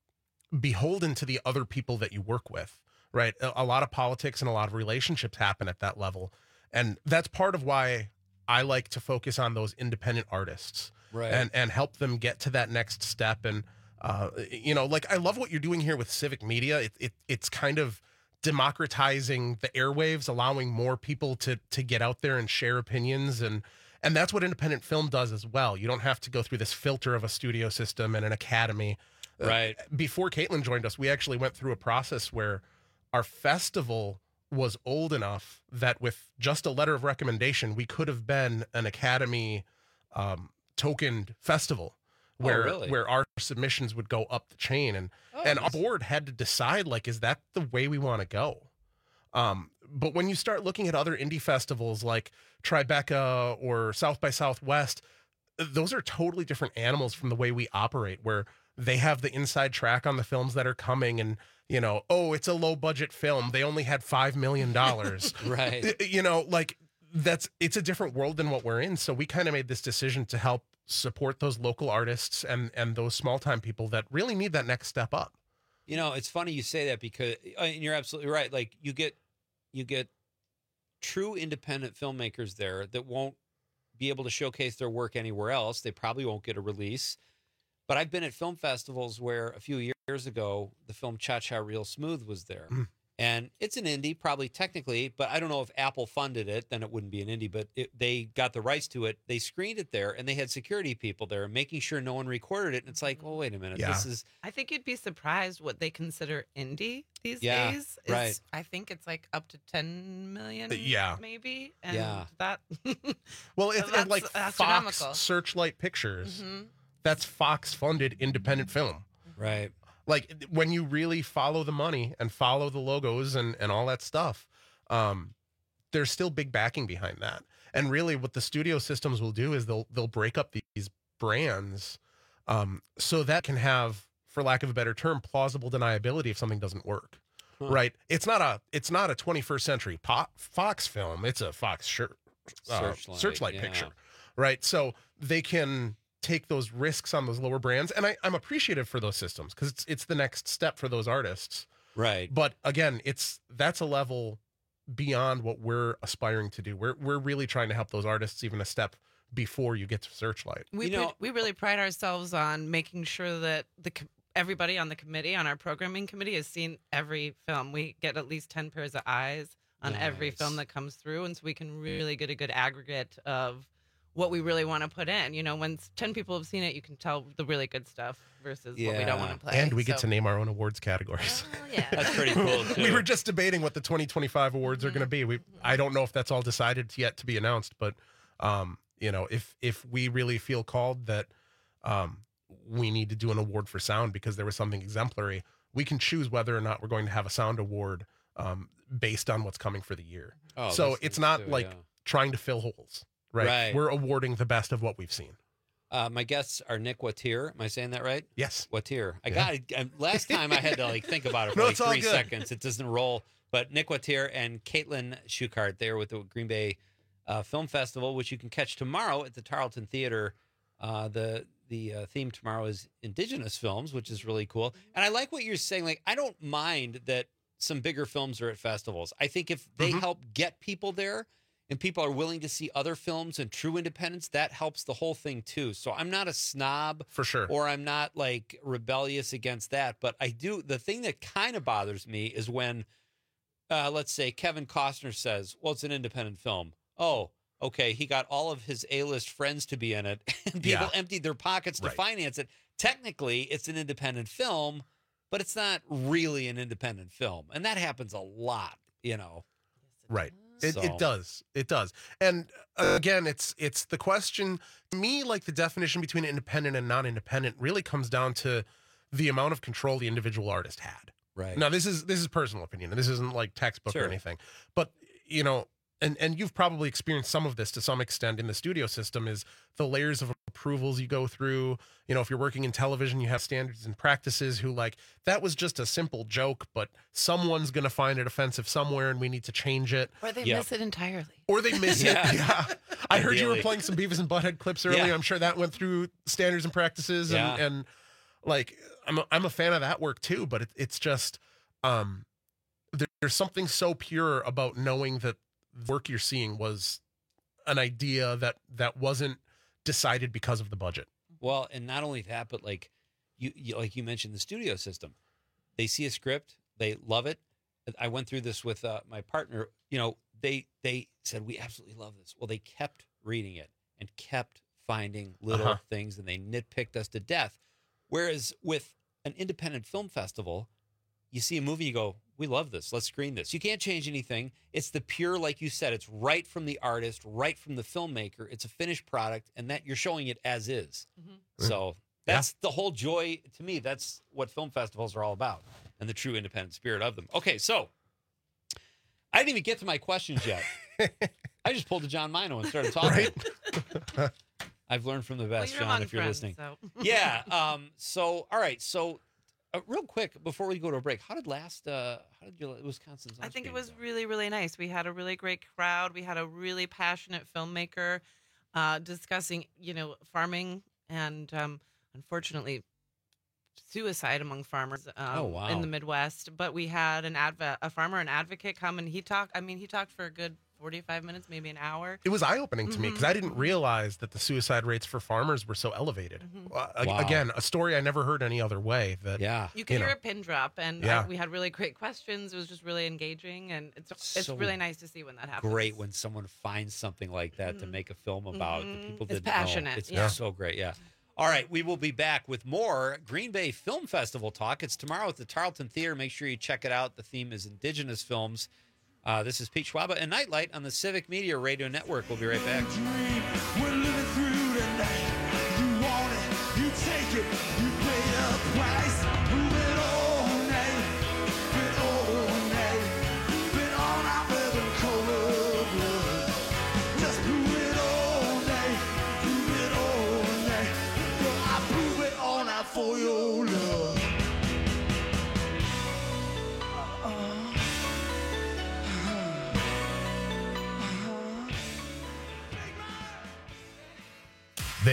beholden to the other people that you work with, right? A, a lot of politics and a lot of relationships happen at that level. And that's part of why I like to focus on those independent artists. Right. And and help them get to that next step. And uh, you know, like I love what you're doing here with Civic Media. It, it it's kind of democratizing the airwaves, allowing more people to to get out there and share opinions, and and that's what independent film does as well. You don't have to go through this filter of a studio system and an academy. Uh, Right. before Caitlin joined us, we actually went through a process where our festival was old enough that with just a letter of recommendation, we could have been an academy um, tokened festival where really? where our submissions would go up the chain, and Oh, and our nice. board had to decide, like, is that the way we want to go? Um, but when you start looking at other indie festivals like Tribeca or South by Southwest, those are totally different animals from the way we operate, where they have the inside track on the films that are coming, and you know, oh, it's a low budget film, they only had five million dollars. Right. You know, like that's it's a different world than what we're in. So we kind of made this decision to help support those local artists and and those small time people that really need that next step up. You know, it's funny you say that because, uh, and you're absolutely right. Like you get, you get true independent filmmakers there that won't be able to showcase their work anywhere else. They probably won't get a release. But I've been at film festivals where a few years ago, the film Cha Cha Real Smooth was there. Mm. And it's an indie, probably technically, but I don't know if Apple funded it, then it wouldn't be an indie, but it, they got the rights to it. They screened it there, and they had security people there making sure no one recorded it. And it's like, oh, wait a minute. Yeah. This is, I think you'd be surprised what they consider indie these Yeah, days. right. Is- I think it's like up to ten million. Uh, yeah. maybe. And Yeah. that. Well, it's, it's That's like Fox astronomical. Searchlight Pictures. Mhm. That's Fox funded independent film. right. Like when you really follow the money and follow the logos and, and all that stuff, um, there's still big backing behind that. And really what the studio systems will do is they'll, they'll break up these brands um, so that can have, for lack of a better term, plausible deniability if something doesn't work. Huh. right? It's not a it's not a twenty-first century pop, Fox film. It's a Fox shir- uh, Searchlight, searchlight yeah. picture, right? So they can take those risks on those lower brands, and I, I'm appreciative for those systems because it's it's the next step for those artists, right? But again, it's that's a level beyond what we're aspiring to do. We're we're really trying to help those artists even a step before you get to Searchlight. We You know- put- we really pride ourselves on making sure that the co- everybody on the committee, on our programming committee, has seen every film. We get at least ten pairs of eyes on every Nice. film that comes through, and so we can really get a good aggregate of what we really want to put in. You know, when s- ten people have seen it, you can tell the really good stuff versus what we don't want to play. And we get So- to name our own awards categories. yeah. That's pretty cool, we too. were just debating what the twenty twenty-five awards are going to be. We I don't know if that's all decided yet to be announced, but um, you know, if if we really feel called that um, we need to do an award for sound because there was something exemplary, we can choose whether or not we're going to have a sound award um, based on what's coming for the year. Oh, so that's it's nice not too, like yeah. trying to fill holes, right? Right. We're awarding the best of what we've seen. Uh, my guests are Nick Watier. Am I saying that right? Yes. Watier. I Yeah. got it. Last time I had to like think about it for No, like it's all three good. seconds. It doesn't roll. But Nick Watier and Caitlin Schuchart there with the Green Bay uh, Film Festival, which you can catch tomorrow at the Tarleton Theater. Uh, the the uh, theme tomorrow is Indigenous films, which is really cool. And I like what you're saying. Like, I don't mind that some bigger films are at festivals. I think if they Mm-hmm. help get people there and people are willing to see other films and true independence, that helps the whole thing too. So I'm not a snob for sure, or I'm not like rebellious against that. But I do. The thing that kind of bothers me is when, uh, let's say, Kevin Costner says, "Well, it's an independent film." Oh, okay. He got all of his A-list friends to be in it, and people Yeah. emptied their pockets to Right. finance it. Technically, it's an independent film, but it's not really an independent film, and that happens a lot. You know. Right. It, So- it does. It does. And uh, again, it's it's the question. To me, like the definition between independent and non-independent really comes down to the amount of control the individual artist had. Right. Now, this is this is personal opinion, and this isn't like textbook Sure. or anything. But you know, and and you've probably experienced some of this to some extent in the studio system. Is the layers of approvals you go through. You know, if you're working in television, you have standards and practices who like that was just a simple joke, but someone's going to find it offensive somewhere, and we need to change it. Or they Yep. miss it entirely. Or they miss Yeah. it. Yeah. I heard you were Ideally. playing some Beavis and Butthead clips earlier. Yeah. I'm sure that went through standards and practices. And, Yeah. and like, I'm a, I'm a fan of that work too, but it, it's just, um, there, there's something so pure about knowing that the work you're seeing was an idea that, that wasn't decided because of the budget. Well, and not only that, but like you, you like you mentioned the studio system. They see a script, they love it. I went through this with uh, my partner. You know, they they said we absolutely love this. Well, they kept reading it and kept finding little Uh-huh. things, and they nitpicked us to death. Whereas with an independent film festival, you see a movie, you go, we love this. Let's screen this. You can't change anything. It's the pure, like you said, it's right from the artist, right from the filmmaker. It's a finished product, and that you're showing it as is. So that's the whole joy. To me, that's what film festivals are all about, and the true independent spirit of them. Okay, so I didn't even get to my questions yet. I just pulled a John Mino and started talking. I've learned from the best, you're John, among if you're friends, listening. so. Yeah. Um. So, all right. So, uh, real quick before we go to a break, how did last? Uh, how did you Wisconsin's? I last think it meeting was go? really, really nice. We had a really great crowd. We had a really passionate filmmaker uh, discussing, you know, farming and um, unfortunately suicide among farmers um, Oh, wow. in the Midwest. But we had an adv- a farmer, an advocate come and he talked. I mean, he talked for a good forty-five minutes, maybe an hour. It was eye-opening to me because I Mhm. didn't realize that the suicide rates for farmers were so elevated. Uh, a- Wow. Again, a story I never heard any other way. That Yeah. You could know. hear a pin drop, and Yeah. I, we had really great questions. It was just really engaging, and it's it's So really nice to see when that happens. Great when someone finds something like that to Mhm. make a film about that Mhm. people It's didn't know. passionate, It's yeah. so great. Yeah. All right, we will be back with more Green Bay Film Festival talk. It's tomorrow at the Tarleton Theater. Make sure you check it out. The theme is Indigenous films. Uh, this is Pete Schwaba and Nightlight on the Civic Media Radio Network. We'll be right back. We're living through the night. You want it, you take it, you pay the price. Move it all night, been all night, been on our living color blood. Just prove it all night, prove it all night. Girl, I prove it all night for your love. Uh,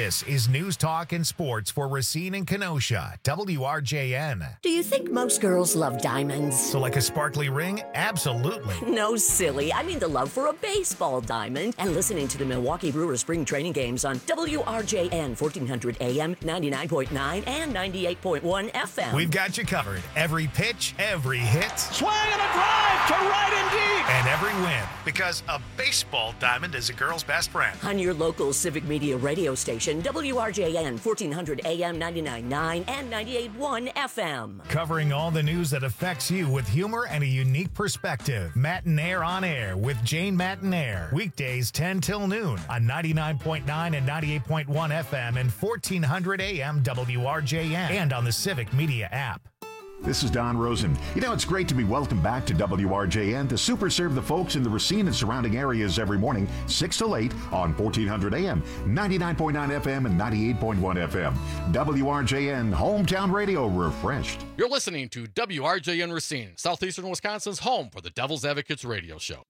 This is News Talk and Sports for Racine and Kenosha, W R J N. Do you think most girls love diamonds? So like a sparkly ring? Absolutely. No, silly. I mean the love for a baseball diamond. And listening to the Milwaukee Brewers spring training games on W R J N, fourteen hundred A M, ninety-nine point nine, and ninety-eight point one F M. We've got you covered. Every pitch, every hit. Swing and a drive to right and deep. And every win. Because a baseball diamond is a girl's best friend. On your local Civic Media radio station, W R J N, fourteen hundred A M, ninety-nine point nine, and ninety-eight point one F M. Covering all the news that affects you with humor and a unique perspective. Matinaire on Air with Jane Matinaire. Weekdays ten till noon on ninety-nine point nine and ninety-eight point one F M and fourteen hundred A M W R J N. And on the Civic Media app. This is Don Rosen. You know, it's great to be welcomed back to W R J N to super serve the folks in the Racine and surrounding areas every morning, six till eight on fourteen hundred A M, ninety-nine point nine F M, and ninety-eight point one F M. W R J N, hometown radio refreshed. You're listening to W R J N Racine, southeastern Wisconsin's home for the Devil's Advocates radio show.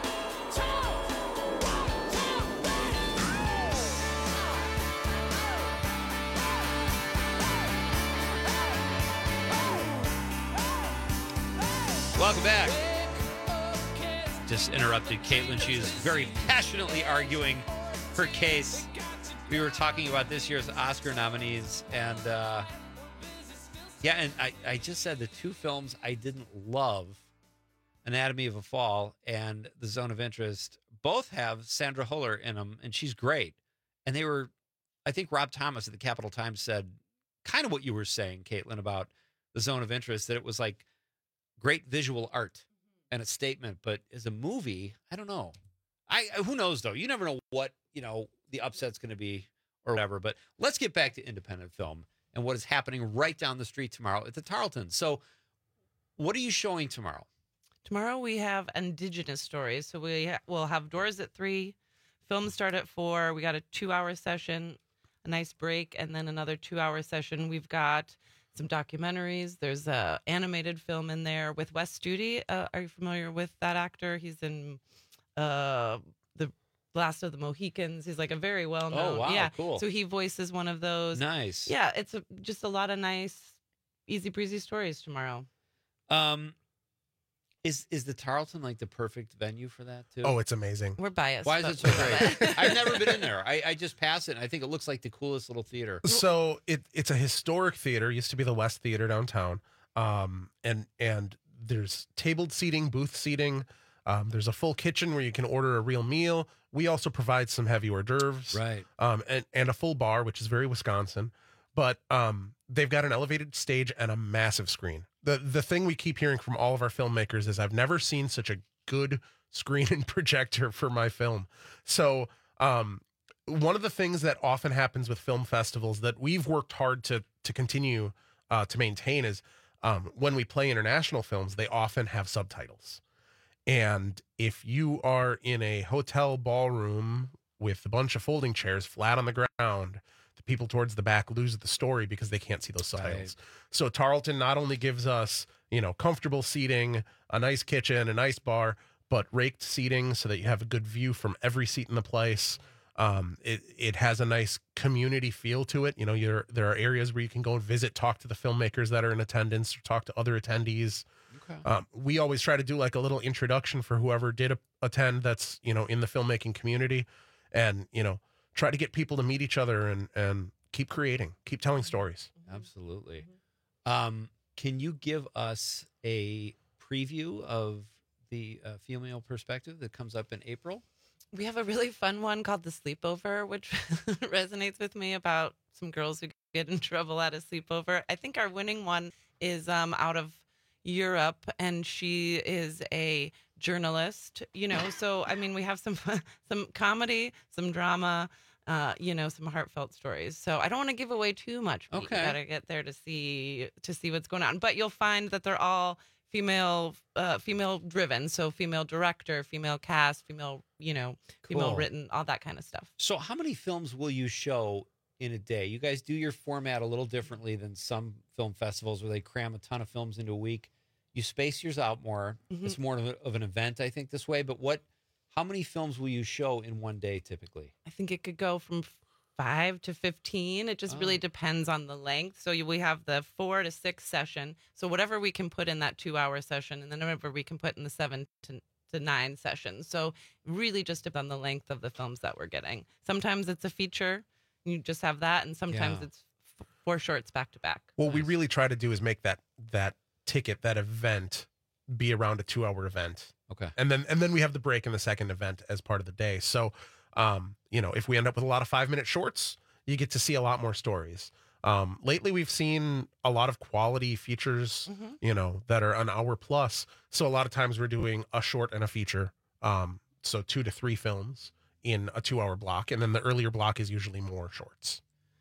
Welcome back. Just interrupted Caitlin. She was very passionately arguing her case. We were talking about this year's Oscar nominees, and uh, yeah, and I, I just said the two films I didn't love, Anatomy of a Fall and The Zone of Interest, both have Sandra Huller in them, and she's great. And they were, I think Rob Thomas at the Capital Times said kind of what you were saying, Caitlin, about The Zone of Interest, that it was like great visual art and a statement, but as a movie, I don't know. I who knows though? You never know what, you know, the upset's going to be or whatever. But let's get back to independent film and what is happening right down the street tomorrow at the Tarleton. So, what are you showing tomorrow? Tomorrow we have Indigenous stories. So we ha- we'll have doors at three, films start at four. We got a two-hour session, a nice break, and then another two-hour session. We've got some documentaries. There's a animated film in there with Wes Studi. Uh, are you familiar with that actor? He's in uh, the Last of the Mohicans. He's like a very well known. Oh wow, yeah. cool. So he voices one of those. Nice. Yeah, it's a, just a lot of nice, easy breezy stories tomorrow. Um, is is the Tarleton like the perfect venue for that too? Oh, it's amazing. We're biased. Why is it so great? I've never been in there. I, I just pass it, and I think it looks like the coolest little theater. So it it's a historic theater. Used to be the West Theater downtown. Um, and and there's tabled seating, booth seating. Um, there's a full kitchen where you can order a real meal. We also provide some heavy hors d'oeuvres. Right. Um, and, and a full bar, which is very Wisconsin. But um, they've got an elevated stage and a massive screen. The the thing we keep hearing from all of our filmmakers is I've never seen such a good screen and projector for my film. So um, one of the things that often happens with film festivals that we've worked hard to to continue uh, to maintain is um, when we play international films, they often have subtitles. And if you are in a hotel ballroom with a bunch of folding chairs flat on the ground, the people towards the back lose the story because they can't see those subtitles. Right. So Tarleton not only gives us, you know, comfortable seating, a nice kitchen, a nice bar, but raked seating so that you have a good view from every seat in the place. Um, it, it has a nice community feel to it. You know, you're, there are areas where you can go and visit, talk to the filmmakers that are in attendance, or talk to other attendees. Okay. Um, we always try to do like a little introduction for whoever did a, attend that's, you know, in the filmmaking community, and, you know, try to get people to meet each other and, and keep creating, keep telling stories. Absolutely. Um, can you give us a preview of the uh, female perspective that comes up in April? We have a really fun one called The Sleepover, which resonates with me, about some girls who get in trouble at a sleepover. I think our winning one is um, out of Europe, and she is a journalist, you know, so I mean, we have some some comedy, some drama, uh, you know, some heartfelt stories. So I don't want to give away too much. Pete. Okay. You gotta get there to see to see what's going on. But you'll find that they're all female uh, female driven. So female director, female cast, female, you know, female Cool. written, all that kind of stuff. So how many films will you show in a day? You guys do your format a little differently than some film festivals where they cram a ton of films into a week. You space yours out more. Mhm. It's more of, a, of an event, I think, this way. But what? How many films will you show in one day typically? I think it could go from five to fifteen. It just Oh. really depends on the length. So you- we have the four to six session. So whatever we can put in that two hour session, and then whatever we can put in the seven to, to nine sessions. So really just depends on the length of the films that we're getting. Sometimes it's a feature, you just have that, and sometimes Yeah. it's f- four shorts back to back. What we really try to do is make that that ticket, that event, be around a two hour event. Okay. And then and then we have the break in the second event as part of the day. So um, you know, if we end up with a lot of five minute shorts, you get to see a lot more stories. Um, lately we've seen a lot of quality features, Mhm. you know, that are an hour plus. So a lot of times we're doing a short and a feature. Um, so two to three films in a two hour block. And then the earlier block is usually more shorts.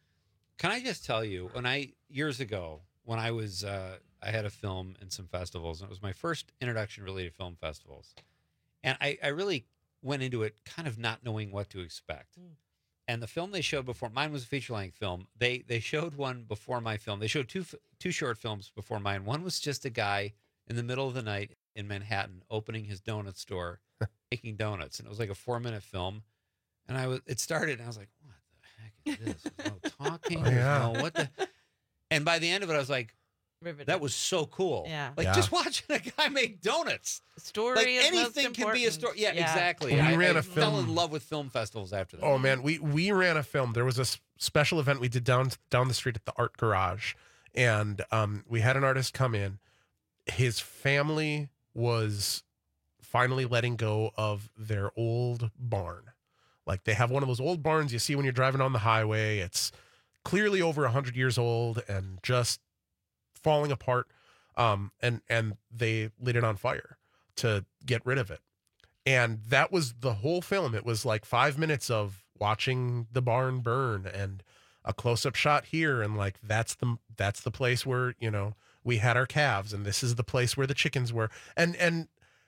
Can I just tell you, when I, years ago, when I was, uh, I had a film in some festivals, and it was my first introduction really to film festivals. And I, I really went into it kind of not knowing what to expect. Mm. And the film they showed before, mine was a feature-length film. They they showed one before my film. They showed two f- two short films before mine. One was just a guy in the middle of the night in Manhattan opening his donut store, making donuts. And it was like a four-minute film. And I was, it started, and I was like, what the heck is this? There's no talking. Oh, there's yeah. no what the... And by the end of it, I was like, Riveted. that was so cool. Yeah. Like Yeah. just watching a guy make donuts. Story Like is most anything can be a important. story. Yeah, Yeah. exactly. We I, ran I a fell in film- love with film festivals after that. Oh man, we we ran a film. There was a s- special event we did down down the street at the Art Garage, and um, we had an artist come in. His family was finally letting go of their old barn. Like they have one of those old barns you see when you're driving on the highway. It's clearly over a hundred years old and just falling apart. Um, and and they lit it on fire to get rid of it. And that was the whole film. It was like five minutes of watching the barn burn and a close-up shot here. And like, that's the, that's the place where, you know, we had our calves, and this is the place where the chickens were. And, and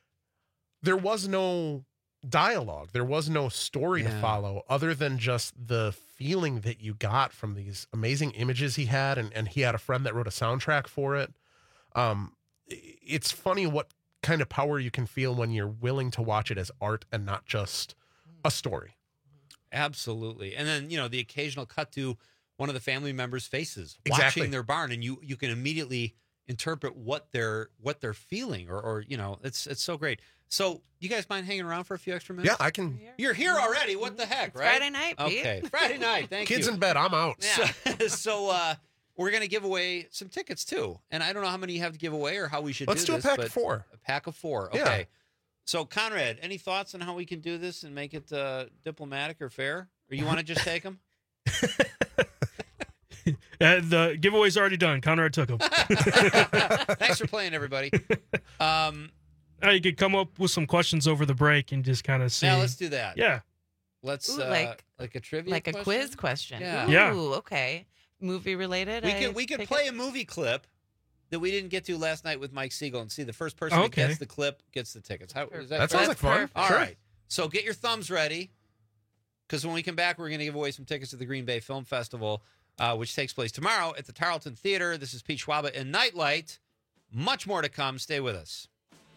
there was no dialogue. There was no story to Yeah. follow other than just the feeling that you got from these amazing images he had. And, and he had a friend that wrote a soundtrack for it. Um, i- it's funny what kind of power you can feel when you're willing to watch it as art and not just a story. Absolutely. And then, you know, the occasional cut to one of the family members' faces Exactly. watching their barn, and you you can immediately interpret what they're what they're feeling, or or you know, it's it's so great. So you guys mind hanging around for a few extra minutes? Yeah, I can. You're here already. What the heck, It's right? Friday night, Pete. Okay. Friday night. Thank Kids you. in bed, I'm out. So, so uh we're gonna give away some tickets too. And I don't know how many you have to give away or how we should Let's do do a this. pack but of four. A pack of four. Yeah. Okay. So Conrad, any thoughts on how we can do this and make it uh, diplomatic or fair? Or you want to just take them? Uh, the giveaway's already done. Conrad took them. Thanks for playing, everybody. Um, Now you could come up with some questions over the break and just kind of see. now let's do that. Yeah. Let's Ooh, uh, like- like a trivia, Like a question? quiz question. Yeah. Ooh, Yeah. okay. Movie related. We I could we could take play it? a movie clip that we didn't get to last night with Mike Siegel and see the first person Okay. that gets the clip gets the tickets. How is that? That sounds fair? like fun. All Sure. right. So get your thumbs ready, because when we come back, we're going to give away some tickets to the Green Bay Film Festival, uh, which takes place tomorrow at the Tarleton Theater. This is Pete Schwaba and Nightlight. Much more to come. Stay with us.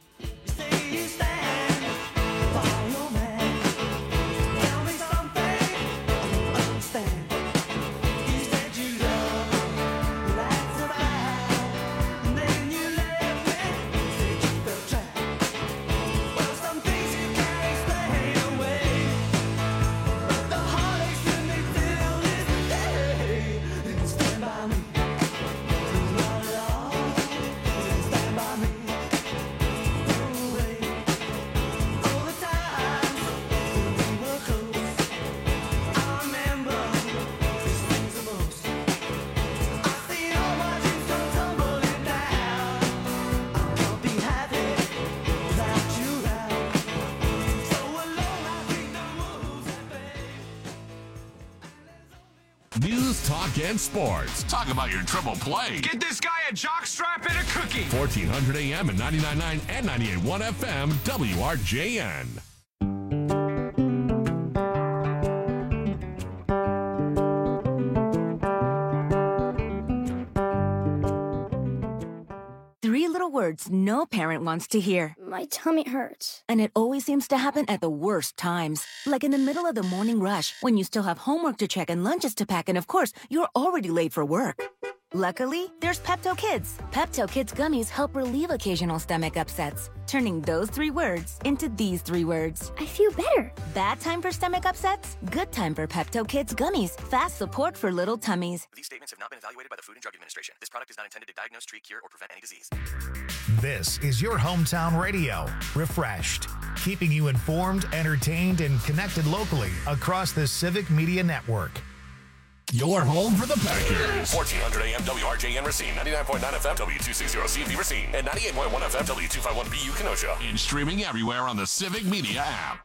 News, talk, and sports. Talk about your triple play. Get this guy a jockstrap and a cookie. fourteen hundred A M and ninety-nine point nine and ninety-eight point one F M, W R J N. Three three little words no parent wants to hear. My tummy hurts. And it always seems to happen at the worst times. Like in the middle of the morning rush, when you still have homework to check and lunches to pack, and of course, you're already late for work. Luckily, there's Pepto Kids. Pepto Kids gummies help relieve occasional stomach upsets, turning those three words into these three words. I feel better. Bad time for stomach upsets? Good time for Pepto Kids gummies. Fast support for little tummies. These statements have not been evaluated by the Food and Drug Administration. This product is not intended to diagnose, treat, cure, or prevent any disease. This is your hometown radio, Refreshed, keeping you informed, entertained, and connected locally across the Civic Media Network. Your home for the Packers. fourteen hundred A M W R J N Racine, ninety-nine point nine F M W two sixty C V Racine, and ninety-eight point one F M W two fifty-one B U Kenosha. And streaming everywhere on the Civic Media app.